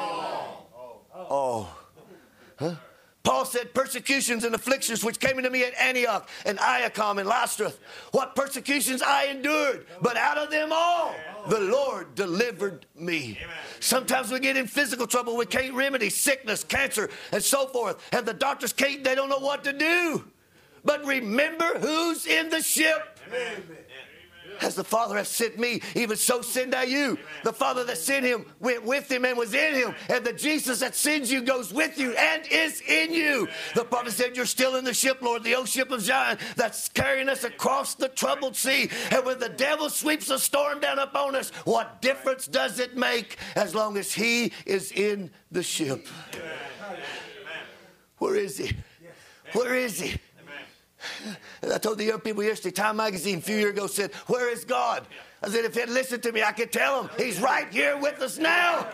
S8: all. Huh? Paul said, persecutions and afflictions which came into me at Antioch and Iconium and Lystra, what persecutions I endured, but out of them all the Lord delivered me. Sometimes we get in physical trouble we can't remedy, sickness, cancer, and so forth, and the doctors they don't know what to do. But remember who's in the ship. Amen. As the Father has sent me, even so send I you. The Father that sent him went with him and was in him. And the Jesus that sends you goes with you and is in you. The prophet said, you're still in the ship, Lord, the old ship of Zion that's carrying us across the troubled sea. And when the devil sweeps a storm down upon us, what difference does it make as long as he is in the ship? Where is he? Where is he? And I told the young people yesterday, Time Magazine a few years ago said, where is God? I said, if he'd listened to me, I could tell him he's right here with us now.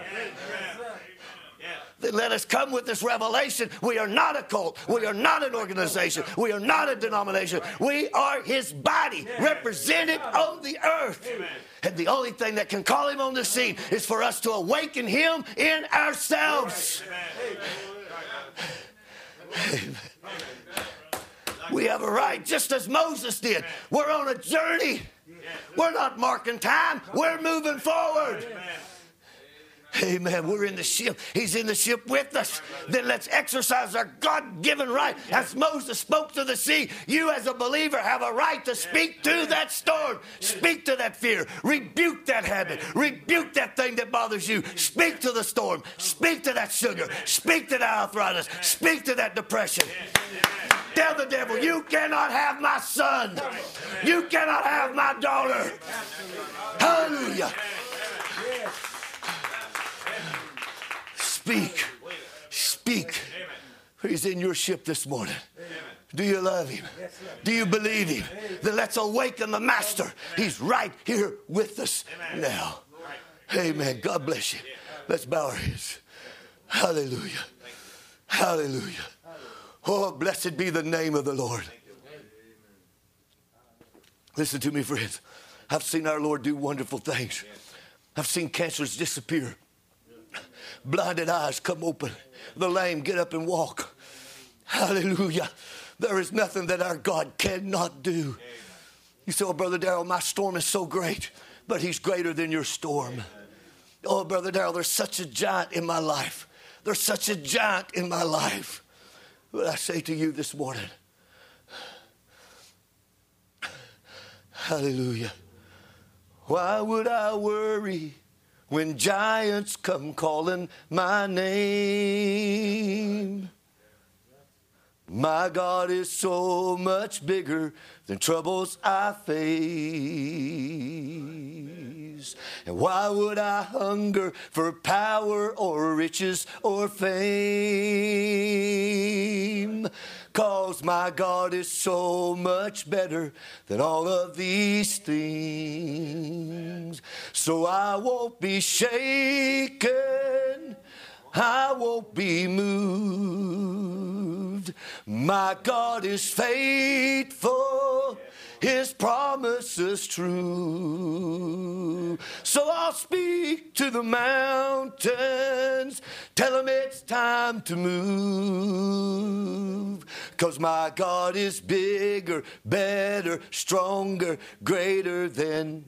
S8: Then let us come with this revelation. We are not a cult. We are not an organization. We are not a denomination. We are his body represented on the earth. And the only thing that can call him on the scene is for us to awaken him in ourselves. Amen. We have a right, just as Moses did. We're on a journey. We're not marking time. We're moving forward. Amen. We're in the ship. He's in the ship with us. Then let's exercise our God-given right. As Moses spoke to the sea, you as a believer have a right to speak to that storm. Speak to that fear. Rebuke that habit. Rebuke that thing that bothers you. Speak to the storm. Speak to that sugar. Speak to that arthritis. Speak to that depression. Tell the devil, you cannot have my son. You cannot have my daughter. Hallelujah. Speak. Speak. He's in your ship this morning. Do you love him? Do you believe him? Then let's awaken the master. He's right here with us now. Amen. God bless you. Let's bow our heads. Hallelujah. Hallelujah. Oh, blessed be the name of the Lord. Listen to me, friends. I've seen our Lord do wonderful things. I've seen cancers disappear. Blinded eyes come open. The lame get up and walk. Hallelujah. There is nothing that our God cannot do. You say, oh, Brother Darrell, my storm is so great. But he's greater than your storm. Oh, Brother Darrell, there's such a giant in my life. There's such a giant in my life. But I say to you this morning, Hallelujah. Why would I worry when giants come calling my name? My God is so much bigger than troubles I face. And why would I hunger for power or riches or fame? 'Cause my God is so much better than all of these things. So I won't be shaken, I won't be moved. My God is faithful, His promise is true. So I'll speak to the mountains, tell them it's time to move. 'Cause my God is bigger, better, stronger, greater than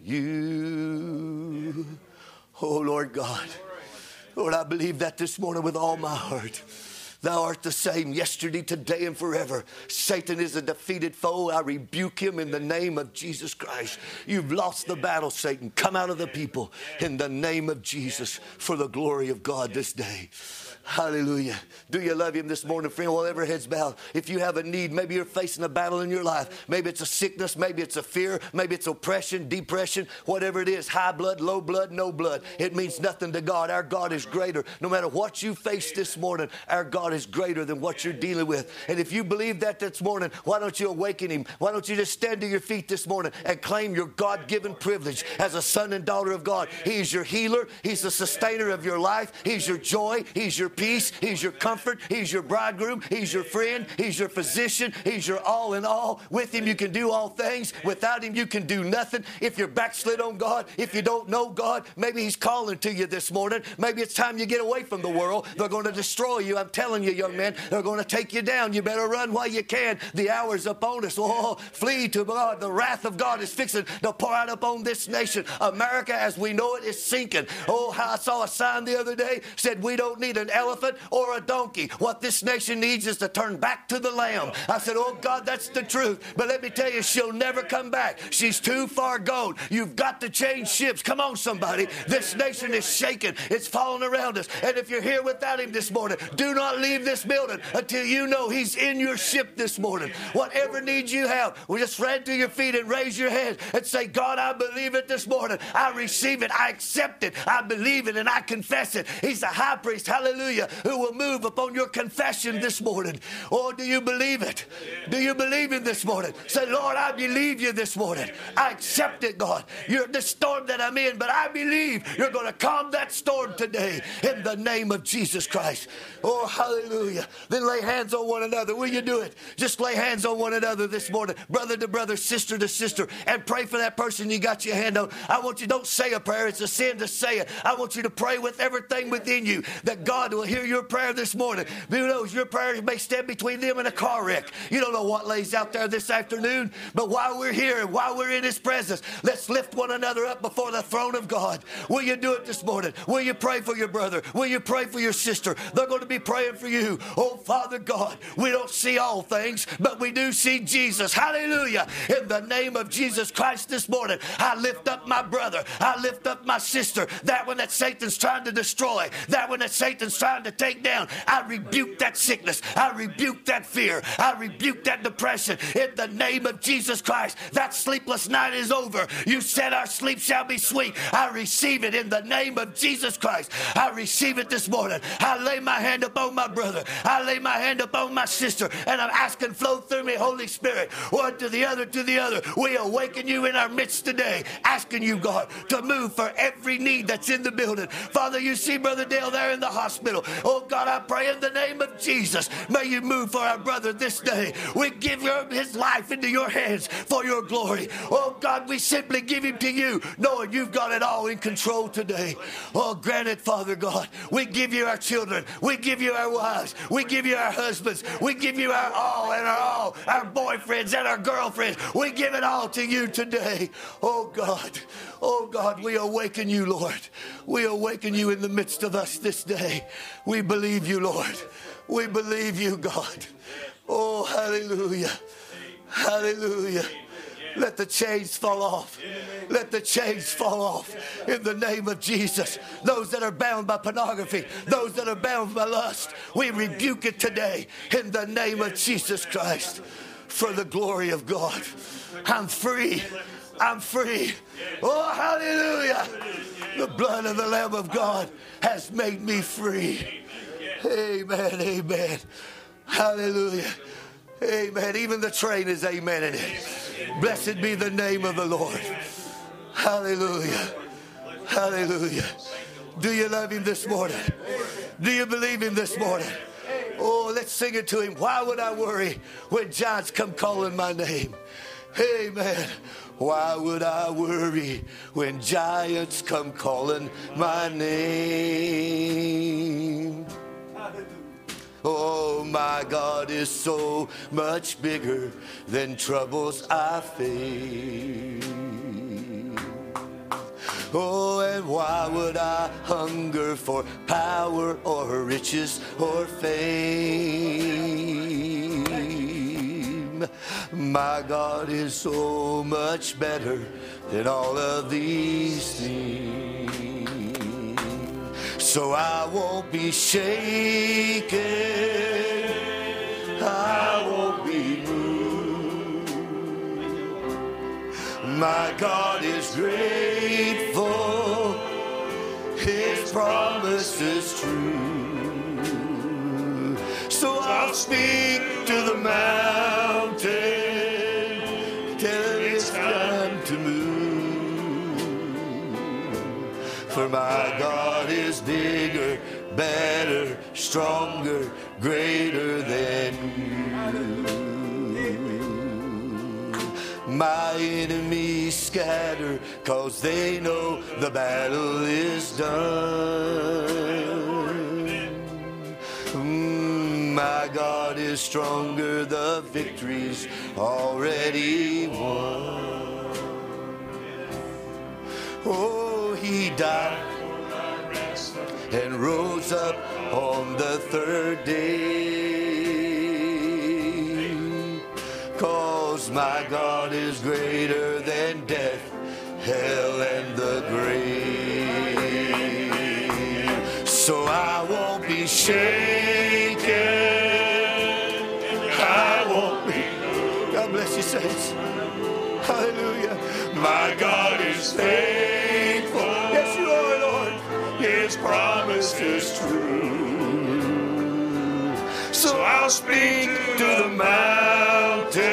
S8: you. Oh, Lord God. Lord, I believe that this morning with all my heart. Thou art the same yesterday, today, and forever. Satan is a defeated foe. I rebuke him in the name of Jesus Christ. You've lost the battle, Satan. Come out of the people in the name of Jesus for the glory of God this day. Hallelujah. Do you love Him this morning, friend? While every head's bowed, if you have a need, maybe you're facing a battle in your life. Maybe it's a sickness, maybe it's a fear, maybe it's oppression, depression, whatever it is, high blood, low blood, no blood. It means nothing to God. Our God is greater. No matter what you face this morning, our God is greater than what you're dealing with. And if you believe that this morning, why don't you awaken Him? Why don't you just stand to your feet this morning and claim your God-given privilege as a son and daughter of God? He's your healer. He's the sustainer of your life. He's your joy. He's your peace. He's your comfort. He's your bridegroom. He's your friend. He's your physician. He's your all in all. With Him you can do all things. Without Him you can do nothing. If you're backslid on God, if you don't know God, maybe He's calling to you this morning. Maybe it's time you get away from the world. They're going to destroy you. I'm telling you, young man, they're going to take you down. You better run while you can. The hour's upon us. Oh, flee to God. The wrath of God is fixing to pour out upon this nation. America, as we know it, is sinking. Oh, how I saw a sign the other day said we don't need an elephant or a donkey. What this nation needs is to turn back to the Lamb. I said, oh God, that's the truth. But let me tell you, she'll never come back. She's too far gone. You've got to change ships. Come on, somebody. This nation is shaking. It's falling around us. And if you're here without Him this morning, do not leave this building until you know He's in your ship this morning. Whatever needs you have, well, just stand to your feet and raise your hand and say, God, I believe it this morning. I receive it. I accept it. I believe it and I confess it. He's the high priest, hallelujah, who will move upon your confession this morning. Oh, do you believe it? Do you believe Him this morning? Say, Lord, I believe You this morning. I accept it, God. You're the storm that I'm in, but I believe You're going to calm that storm today in the name of Jesus Christ. Oh, hallelujah. Then lay hands on one another. Will you do it? Just lay hands on one another this morning, brother to brother, sister to sister, and pray for that person you got your hand on. I want you, don't say a prayer. It's a sin to say it. I want you to pray with everything within you that God will hear your prayer this morning. Who knows, your prayer may stand between them and a car wreck. You don't know what lays out there this afternoon, but while we're here and while we're in His presence, let's lift one another up before the throne of God. Will you do it this morning? Will you pray for your brother? Will you pray for your sister? They're going to be praying for you. Oh, Father God, we don't see all things, but we do see Jesus. Hallelujah. In the name of Jesus Christ this morning, I lift up my brother. I lift up my sister. That one that Satan's trying to destroy. That one that Satan's trying to take down. I rebuke that sickness. I rebuke that fear. I rebuke that depression. In the name of Jesus Christ, that sleepless night is over. You said our sleep shall be sweet. I receive it in the name of Jesus Christ. I receive it this morning. I lay my hand upon my brother. I lay my hand upon my sister, and I'm asking, flow through me, Holy Spirit, one to the other, to the other. We awaken You in our midst today, asking You, God, to move for every need that's in the building. Father, You see Brother Dale there in the hospital. Oh, God, I pray in the name of Jesus, may You move for our brother this day. We give his life into Your hands for Your glory. Oh, God, we simply give him to You, knowing You've got it all in control today. Oh, grant it, Father God. We give You our children. We give You our wives. We give You our husbands. We give You our all and our boyfriends and our girlfriends. We give it all to You today. Oh, God, we awaken You, Lord. We awaken You in the midst of us this day. We believe You, Lord. We believe You, God. Oh, hallelujah. Hallelujah. Let the chains fall off. Let the chains fall off in the name of Jesus. Those that are bound by pornography, those that are bound by lust, we rebuke it today in the name of Jesus Christ for the glory of God. I'm free. I'm free. Oh, hallelujah. The blood of the Lamb of God has made me free. Amen, amen. Hallelujah. Amen. Even the train is amen in it. Blessed be the name of the Lord. Hallelujah. Hallelujah. Do you love him this morning? Do you believe him this morning? Oh, let's sing it to him. Why would I worry when giants come calling my name? Amen. Why would I worry when giants come calling my name? Oh, my God is so much bigger than troubles I face. Oh, and why would I hunger for power or riches or fame? My God is so much better than all of these things. So I won't be shaken, I won't be moved. My God is grateful, his promise is true. So I'll speak to the mountain till it's time to move. For my God is bigger, better, stronger, greater than you. My enemies scatter, 'cause they know the battle is done. My God is stronger, the victory's already won. Oh, he died and rose up on the third day. 'Cause my God is greater than death, hell, and the grave. So I won't be shaken, I won't be. God bless you, saints. Hallelujah. My God is faithful. Yes, you are, Lord. His promise is true. So I'll speak to the mountain,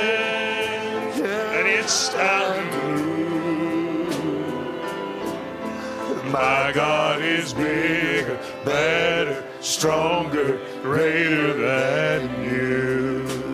S8: and it's time to move. My God is bigger, better, stronger, greater than you.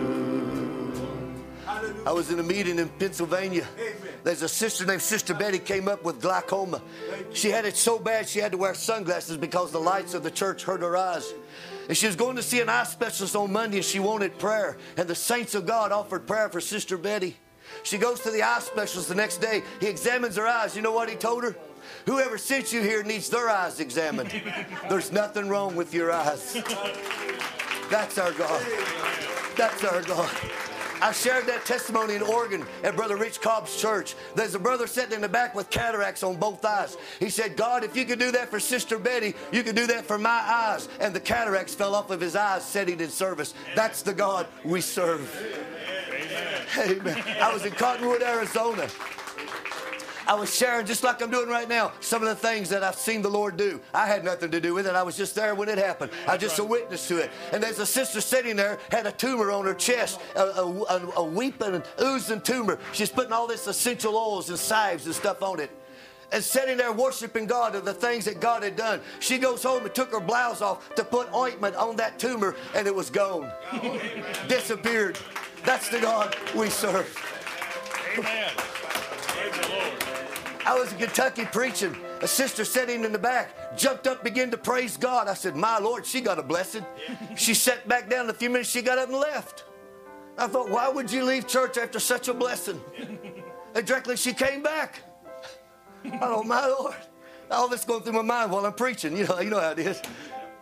S8: I was in a meeting in Pennsylvania. There's a sister named Sister Betty came up with glaucoma. She had it so bad she had to wear sunglasses because the lights of the church hurt her eyes. And she was going to see an eye specialist on Monday, and she wanted prayer. And the saints of God offered prayer for Sister Betty. She goes to the eye specialist the next day. He examines her eyes. You know what he told her? Whoever sent you here needs their eyes examined. There's nothing wrong with your eyes. That's our God. That's our God. I shared that testimony in Oregon at Brother Rich Cobb's church. There's a brother sitting in the back with cataracts on both eyes. He said, God, if you could do that for Sister Betty, you could do that for my eyes. And the cataracts fell off of his eyes sitting in service. That's the God we serve. Amen. Amen. I was in Cottonwood, Arizona. I was sharing, just like I'm doing right now, some of the things that I've seen the Lord do. I had nothing to do with it. I was just there when it happened. I was just a witness to it. And there's a sister sitting there, had a tumor on her chest, a weeping, oozing tumor. She's putting all this essential oils and salves and stuff on it. And sitting there worshiping God of the things that God had done. She goes home and took her blouse off to put ointment on that tumor, and it was gone. Disappeared. That's the God we serve.
S7: Amen. Praise the Lord.
S8: I was in Kentucky preaching. A sister sitting in the back jumped up, began to praise God. I said, my Lord, she got a blessing. She sat back down. In a few minutes, she got up and left. I thought, why would you leave church after such a blessing? And directly she came back. I thought, my Lord. All this going through my mind while I'm preaching. You know how it is.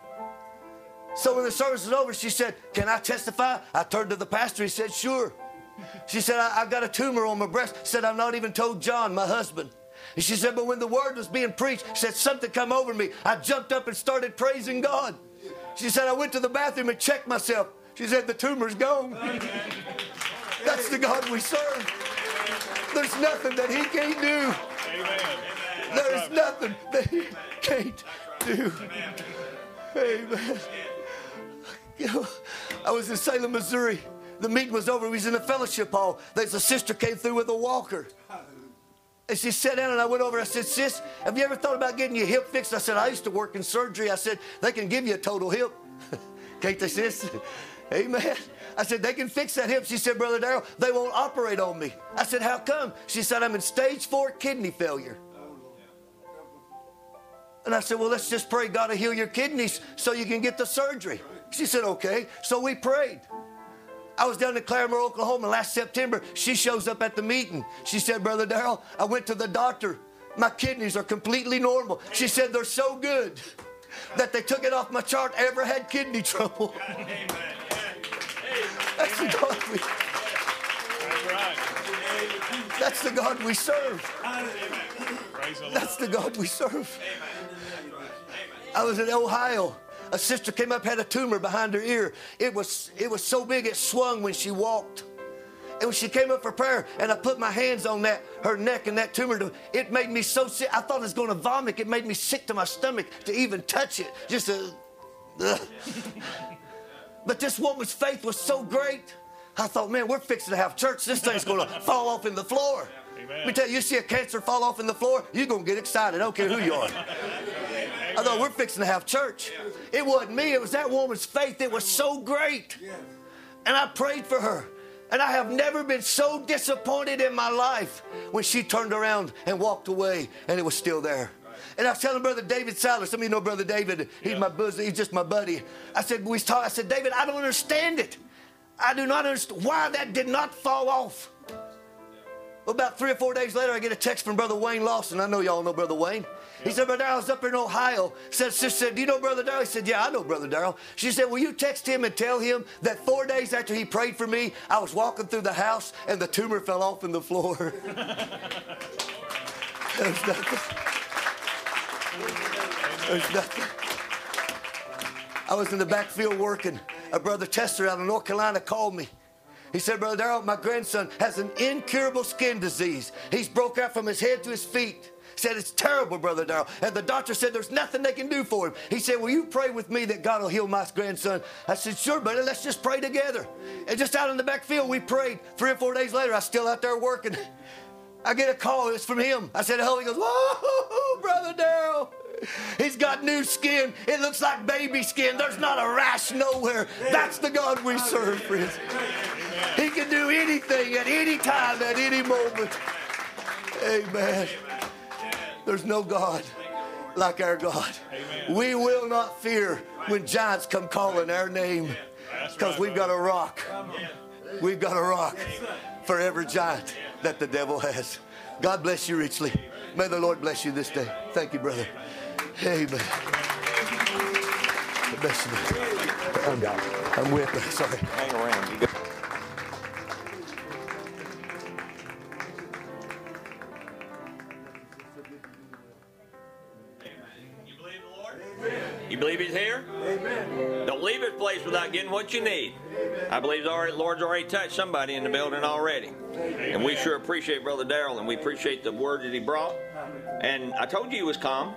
S8: So when the service was over, she said, can I testify? I turned to the pastor. He said, sure. She said, I got a tumor on my breast. Said, I've not even told John, my husband. And she said, but when the word was being preached, she said, something come over me. I jumped up and started praising God. She said, I went to the bathroom and checked myself. She said, the tumor's gone. That's the God we serve. There's nothing that he can't do. There's nothing that he can't do. Amen. You know, I was in Salem, Missouri. The meeting was over. We was in the fellowship hall. There's a sister came through with a walker. And she sat down and I went over. I said, sis, have you ever thought about getting your hip fixed? I said, I used to work in surgery. I said, they can give you a total hip. Can't they, sis? Amen. I said, they can fix that hip. She said, Brother Darrell, they won't operate on me. I said, how come? She said, I'm in stage 4 kidney failure. And I said, well, let's just pray God to heal your kidneys so you can get the surgery. She said, okay. So we prayed. I was down in Claremore, Oklahoma last September. She shows up at the meeting. She said, Brother Darrell, I went to the doctor. My kidneys are completely normal. She said, they're so good that they took it off my chart. Ever had kidney trouble. That's the God we That's the God we serve. That's the God we serve. I was in Ohio. A sister came up, had a tumor behind her ear. It was so big it swung when she walked. And when she came up for prayer, and I put my hands on her neck and that tumor, it made me so sick. I thought I was going to vomit. It made me sick to my stomach to even touch it. But this woman's faith was so great. I thought, man, we're fixing to have church. This thing's going to fall off in the floor. Amen. Let me tell you, you see a cancer fall off in the floor, you're going to get excited. I don't care who you are. I thought, we're fixing to have church. It wasn't me. It was that woman's faith. It was so great. And I prayed for her. And I have never been so disappointed in my life when she turned around and walked away and it was still there. And I was telling Brother David Sadler, some of you know Brother David, he's my bosom, he's just my buddy. I said, David, I don't understand it. I do not understand why that did not fall off. About 3 or 4 days later, I get a text from Brother Wayne Lawson. I know y'all know Brother Wayne. He said, Brother Darrell, I was up in Ohio. Sister said, do you know Brother Darrell? He said, yeah, I know Brother Darrell. She said, will you text him and tell him that 4 days after he prayed for me, I was walking through the house and the tumor fell off in the floor. There's nothing. There's nothing. I was in the backfield working. A Brother Tester out of North Carolina called me. He said, Brother Darrell, my grandson has an incurable skin disease. He's broke out from his head to his feet. He said, it's terrible, Brother Darrell. And the doctor said, there's nothing they can do for him. He said, will you pray with me that God will heal my grandson? I said, sure, buddy, let's just pray together. And just out in the backfield, we prayed. 3 or 4 days later, I was still out there working. I get a call. It's from him. I said, hello. He goes, whoa, Brother Darrell. He's got new skin. It looks like baby skin. There's not a rash nowhere. That's the God we serve, friends. He can do anything at any time, at any moment. Amen. There's no God like our God. We will not fear when giants come calling our name, because we've got a rock. We've got a rock for every giant that the devil has. God bless you richly. May the Lord bless you this day. Thank you, brother. Amen. God bless you. I'm with you. Sorry.
S6: Hang around. You go. You believe the Lord? Amen. You believe He's here? Amen. Don't leave this place without getting what you need. Amen. I believe the Lord's already touched somebody in the building already. Amen. And we sure appreciate Brother Darrell, and we appreciate the word that he brought. And I told you he was calm.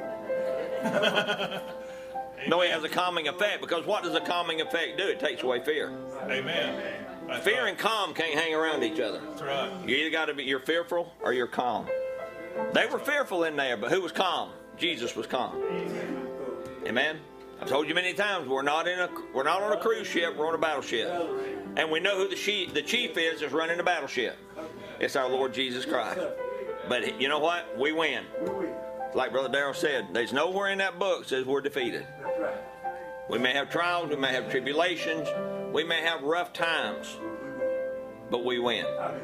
S6: No, he has a calming effect, because what does a calming effect do? It takes away fear.
S7: Amen.
S6: Fear and calm can't hang around each other.
S7: That's right.
S6: You either got to be, you're fearful or you're calm. They were fearful in there, but who was calm? Jesus was calm. Amen. I told you many times, we're not on a cruise ship, we're on a battleship. And we know who the chief is that's running the battleship. It's our Lord Jesus Christ. But you know what? We win. Like Brother Darrell said, there's nowhere in that book that says we're defeated. We may have trials, we may have tribulations, we may have rough times, but we win.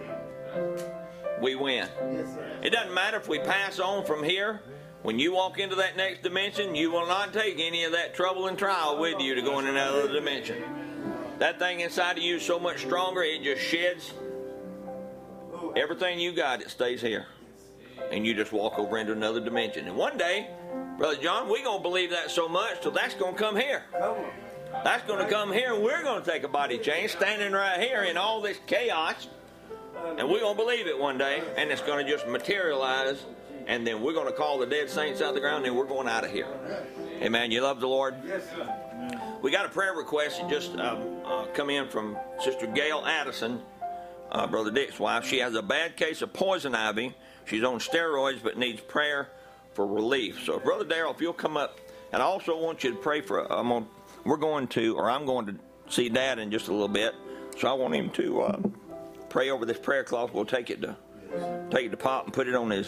S6: We win. It doesn't matter if we pass on from here. When you walk into that next dimension, you will not take any of that trouble and trial with you to go in another dimension. That thing inside of you is so much stronger, it just sheds everything you got. It stays here. And you just walk over into another dimension. And one day, Brother John, we're going to believe that so much till that's going to come here. That's going to come here, and we're going to take a body change standing right here in all this chaos. And we're going to believe it one day, and it's going to just materialize. And then we're going to call the dead saints out of the ground, and we're going out of here. Amen. You love the Lord? Yes, sir. We got a prayer request that just come in from Sister Gail Addison, Brother Dick's wife. She has a bad case of poison ivy. She's on steroids but needs prayer for relief. So, Brother Darrell, if you'll come up, and I also want you to pray for. I'm going to see Dad in just a little bit. So I want him to pray over this prayer cloth. We'll take it to Pop and put it on his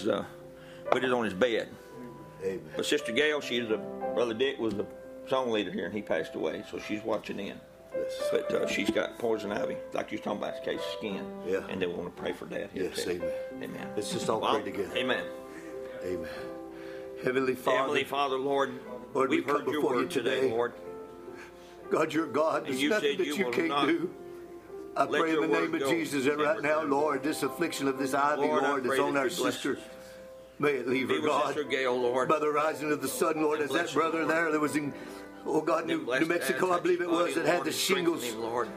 S6: bed. Amen. But Sister Gail, Brother Dick was the song leader here, and he passed away, so she's watching in. Yes. But she's got poison ivy, like you was talking about, case of skin. Yeah. And they want to pray for Dad. Yes, amen. Amen. Let's just all pray together. Amen. Amen. Heavenly Father, Lord, we've heard your word today, Lord.
S9: God, you're God. There's nothing that you can't do. I pray in the name of Jesus that right now, Lord, this affliction of this ivy, Lord, that's on our sister, may it leave her, God.
S6: Sister Gail, Lord.
S9: By the rising of the sun, Lord, as that brother there that was in, oh God, New Mexico, I believe it was, that had the shingles.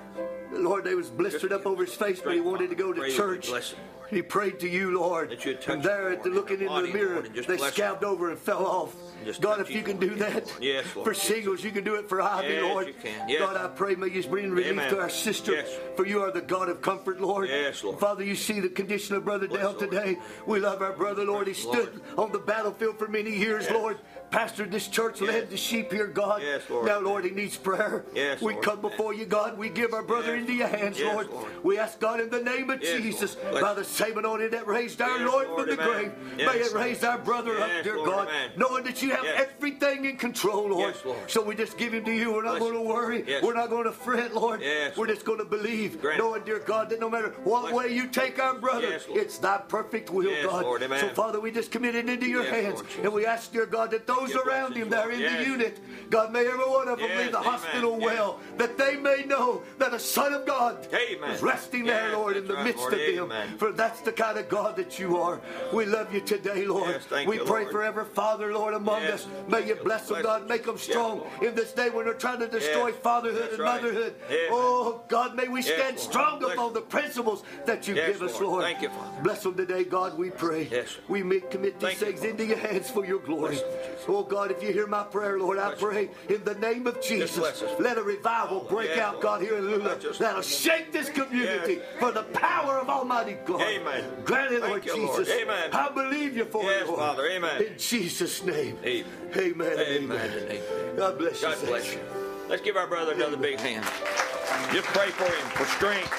S9: Lord, they was blistered up over his face, but he wanted to go to church. He prayed to you, Lord. And there, at looking into the mirror, they scabbed over and fell off. God, if you can do that for shingles, you can do it for ivy, Lord. God, I pray, may you bring relief to our sister, for you are the God of comfort, Lord. Father, you see the condition of Brother Dale today. We love our brother, Lord. He stood on the battlefield for many years, Lord. Pastored this church, led the sheep here, God. Now, Lord, he needs prayer. We come before you, God. We give our brother into your hands, Lord. We ask, God, in the name of Jesus, by the same anointing that raised our Lord from the grave, may it raise our brother up, dear God, knowing that you have everything in control, Lord. So we just give him to you. We're not going to worry. We're not going to fret, Lord. We're just going to believe, knowing, dear God, that no matter what way you take our brother, it's thy perfect will, God. So, Father, we just commit it into your hands, and we ask, dear God, that those around him there in the unit, God, may every one of them leave the hospital well, that they may know that a Son of God is resting there, Lord, in the midst of them. For that's the kind of God that you are. We love you today, Lord. We pray for every father, Lord, among us. May you bless them, God. Make them strong in this day when they're trying to destroy fatherhood and motherhood. Oh, God, may we stand strong upon the principles that you give us, Lord.
S6: Thank you, Father.
S9: Bless them today, God, we pray. We commit these things into your hands for your glory. Oh, God, if you hear my prayer, Lord, I pray in the name of Jesus, let a revival break out, God, here in Lula, that'll shake this community for the power of Almighty God.
S6: Amen.
S9: Grant it, Lord Jesus.
S6: Amen.
S9: I believe you for it, Lord.
S6: Father. Amen.
S9: In Jesus' name.
S6: Amen.
S9: Amen. Amen. God bless you.
S6: God bless you. Let's give our brother another big hand. Just pray for him for strength.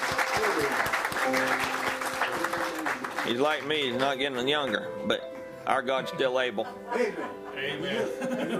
S6: He's like me. He's not getting younger, but our God's still able.
S9: Amen.
S7: Amen.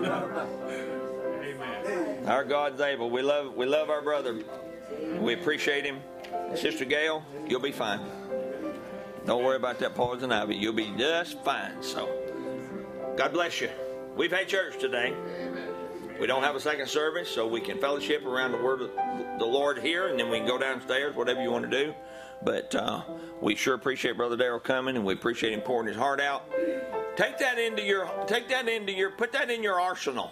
S7: Amen.
S6: Our God's able. We love our brother. We appreciate him. Sister Gail, you'll be fine. Don't worry about that poison ivy. You'll be just fine. So, God bless you. We've had church today. We don't have a second service, so we can fellowship around the word of the Lord here, and then we can go downstairs, whatever you want to do. But we sure appreciate Brother Darrell coming, and we appreciate him pouring his heart out. Put that in your arsenal.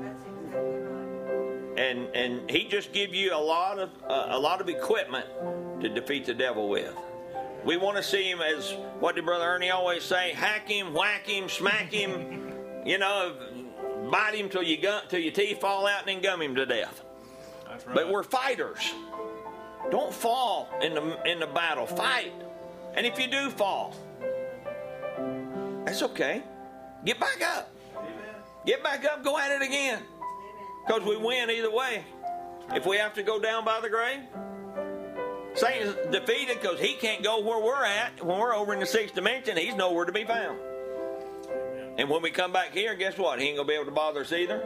S6: And he just give you a lot of equipment to defeat the devil with. We want to see him as, what did Brother Ernie always say? Hack him, whack him, smack him, bite him till your teeth fall out and then gum him to death.
S7: That's right.
S6: But we're fighters. Don't fall in the battle. Fight. And if you do fall, that's okay. Get back up. Get back up, go at it again. Because we win either way. If we have to go down by the grave, Satan's defeated because he can't go where we're at. When we're over in the sixth dimension, he's nowhere to be found. And when we come back here, guess what? He ain't going to be able to bother us either.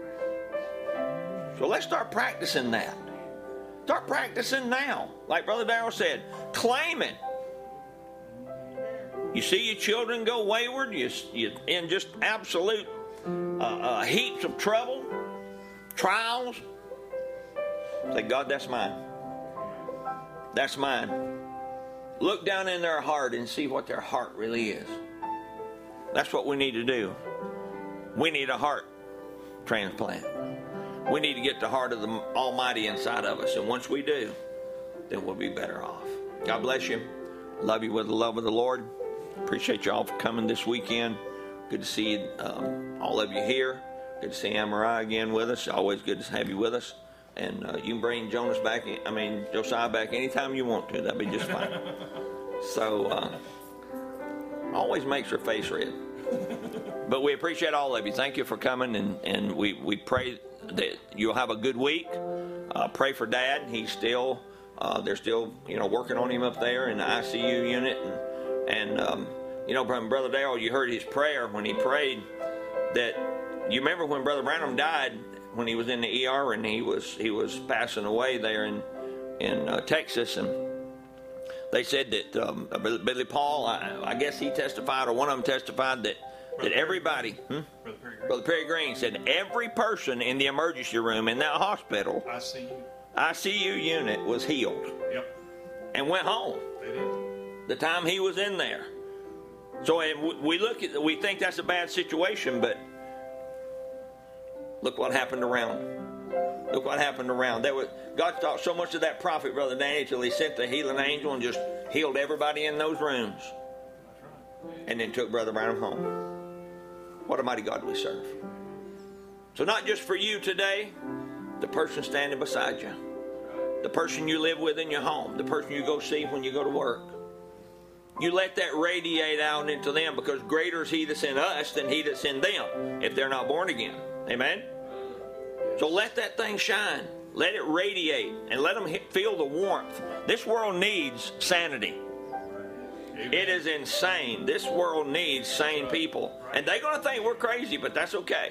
S6: So let's start practicing that. Start practicing now. Like Brother Darrell said, claim it. You see your children go wayward, you're in just absolute heaps of trouble, trials. Say, God, that's mine. That's mine. Look down in their heart and see what their heart really is. That's what we need to do. We need a heart transplant. We need to get the heart of the Almighty inside of us. And once we do, then we'll be better off. God bless you. Love you with the love of the Lord. Appreciate you all for coming this weekend. Good to see all of you here. Good to see Amarai again with us. Always good to have you with us. And you can bring Josiah back anytime you want to. That'd be just fine. So, always makes her face red. But we appreciate all of you. Thank you for coming, and we pray that you'll have a good week. Pray for Dad. He's still, they're still, working on him up there in the ICU unit. And Brother Darrell, you heard his prayer when he prayed that, you remember when Brother Branham died, when he was in the ER and he was passing away there in Texas, and they said that Billy Paul, I guess he testified, or one of them testified that everybody, Brother Perry Green said every person in the emergency room in that hospital, ICU unit, was healed.
S1: Yep.
S6: And went home.
S1: They did.
S6: The time he was in there. So and we think that's a bad situation, but look what happened around. Look what happened around. God thought so much of that prophet, Brother Danny, till he sent the healing angel and just healed everybody in those rooms. And then took Brother Branham home. What a mighty God we serve. So not just for you today, the person standing beside you, the person you live with in your home, the person you go see when you go to work. You let that radiate out into them, because greater is he that's in us than he that's in them if they're not born again. Amen? So let that thing shine. Let it radiate and let them feel the warmth. This world needs sanity. It is insane. This world needs sane people. And they're going to think we're crazy, but that's okay.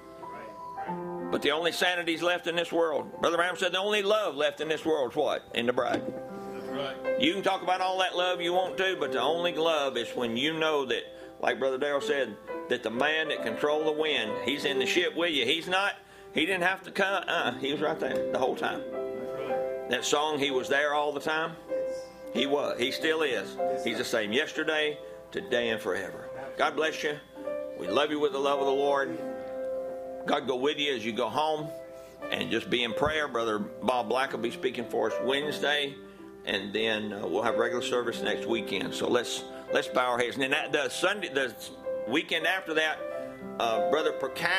S6: But the only sanity's left in this world. Brother Branham said the only love left in this world is what? In the bride.
S1: That's right.
S6: You can talk about all that love you want to, but the only love is when you know that, like Brother Darrell said, that the man that controls the wind, he's in the ship with you. He didn't have to come. He was right there the whole time. That song, he was there all the time. He was. He still is. He's the same yesterday, today, and forever. God bless you. We love you with the love of the Lord. God go with you as you go home. And just be in prayer. Brother Bob Black will be speaking for us Wednesday. And then we'll have regular service next weekend. So let's bow our heads. And then the weekend after that, Brother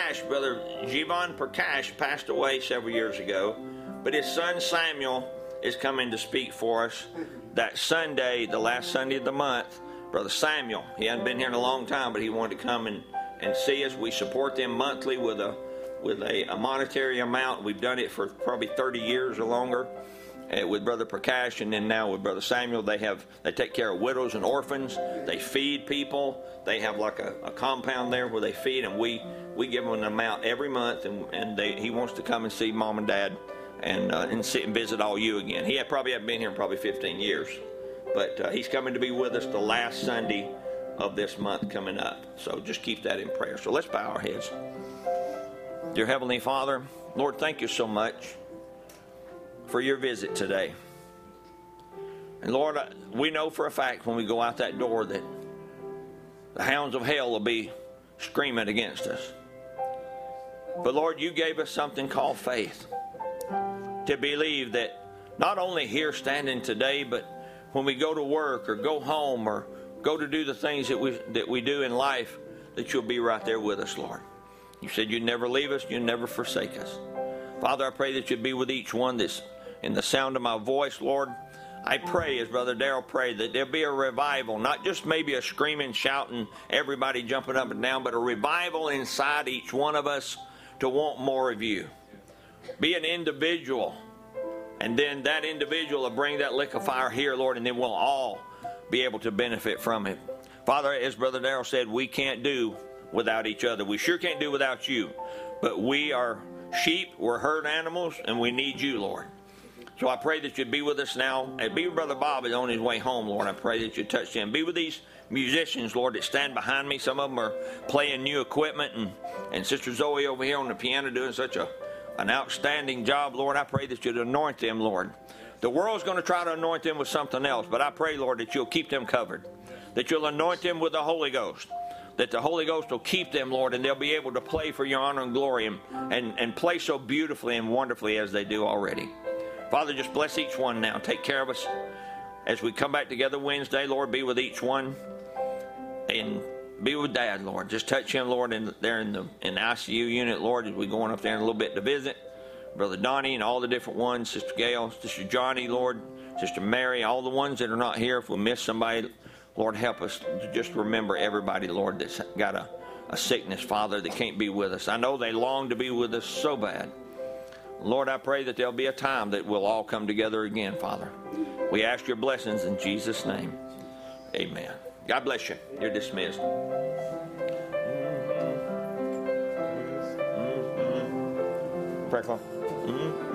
S6: Jivan Prakash passed away several years ago. But his son Samuel is coming to speak for us that Sunday, the last Sunday of the month. Brother Samuel, he hadn't been here in a long time, but he wanted to come and see us. We support them monthly with a monetary amount. We've done it for probably 30 years or longer with Brother Prakash, and then now with Brother Samuel. They take care of widows and orphans. They feed people. They have like a compound there where they feed, and we give them an amount every month, and he wants to come and see Mom and Dad and sit and visit all you again. He probably hasn't been here in probably 15 years, but he's coming to be with us the last Sunday of this month coming up. So just keep that in prayer. So let's bow our heads. Dear Heavenly Father, Lord, thank you so much for your visit today. And Lord, we know for a fact when we go out that door that the hounds of hell will be screaming against us. But Lord, you gave us something called faith to believe that not only here standing today, but when we go to work or go home or go to do the things that we do in life, that you'll be right there with us, Lord. You said you'd never leave us, you'd never forsake us. Father, I pray that you'd be with each one that's in the sound of my voice, Lord. I pray, as Brother Darrell prayed, that there'll be a revival, not just maybe a screaming, shouting, everybody jumping up and down, but a revival inside each one of us to want more of you. Be an individual, and then that individual will bring that lick of fire here, Lord, and then we'll all be able to benefit from it. Father, as Brother Darrell said, we can't do without each other. We sure can't do without you, but we are sheep, we're herd animals, and we need you, Lord. So I pray that you'd be with us now, and be with Brother Bob on his way home, Lord. I pray that you'd touch him. Be with these musicians, Lord, that stand behind me. Some of them are playing new equipment, and Sister Zoe over here on the piano doing such a an outstanding job, Lord. I pray that you'd anoint them, Lord. The world's going to try to anoint them with something else, but I pray, Lord, that you'll keep them covered, that you'll anoint them with the Holy Ghost, that the Holy Ghost will keep them, Lord, and they'll be able to play for your honor and glory and play so beautifully and wonderfully as they do already. Father, just bless each one now. Take care of us as we come back together Wednesday. Lord, be with each one and be with Dad, Lord. Just touch him, Lord, there in the ICU unit, Lord, as we're going up there in a little bit to visit. Brother Donnie and all the different ones, Sister Gail, Sister Johnny, Lord, Sister Mary, all the ones that are not here. If we miss somebody, Lord, help us to just remember everybody, Lord, that's got a sickness, Father, that can't be with us. I know they long to be with us so bad. Lord, I pray that there'll be a time that we'll all come together again, Father. We ask your blessings in Jesus' name. Amen. God bless you. You're dismissed. Pray for.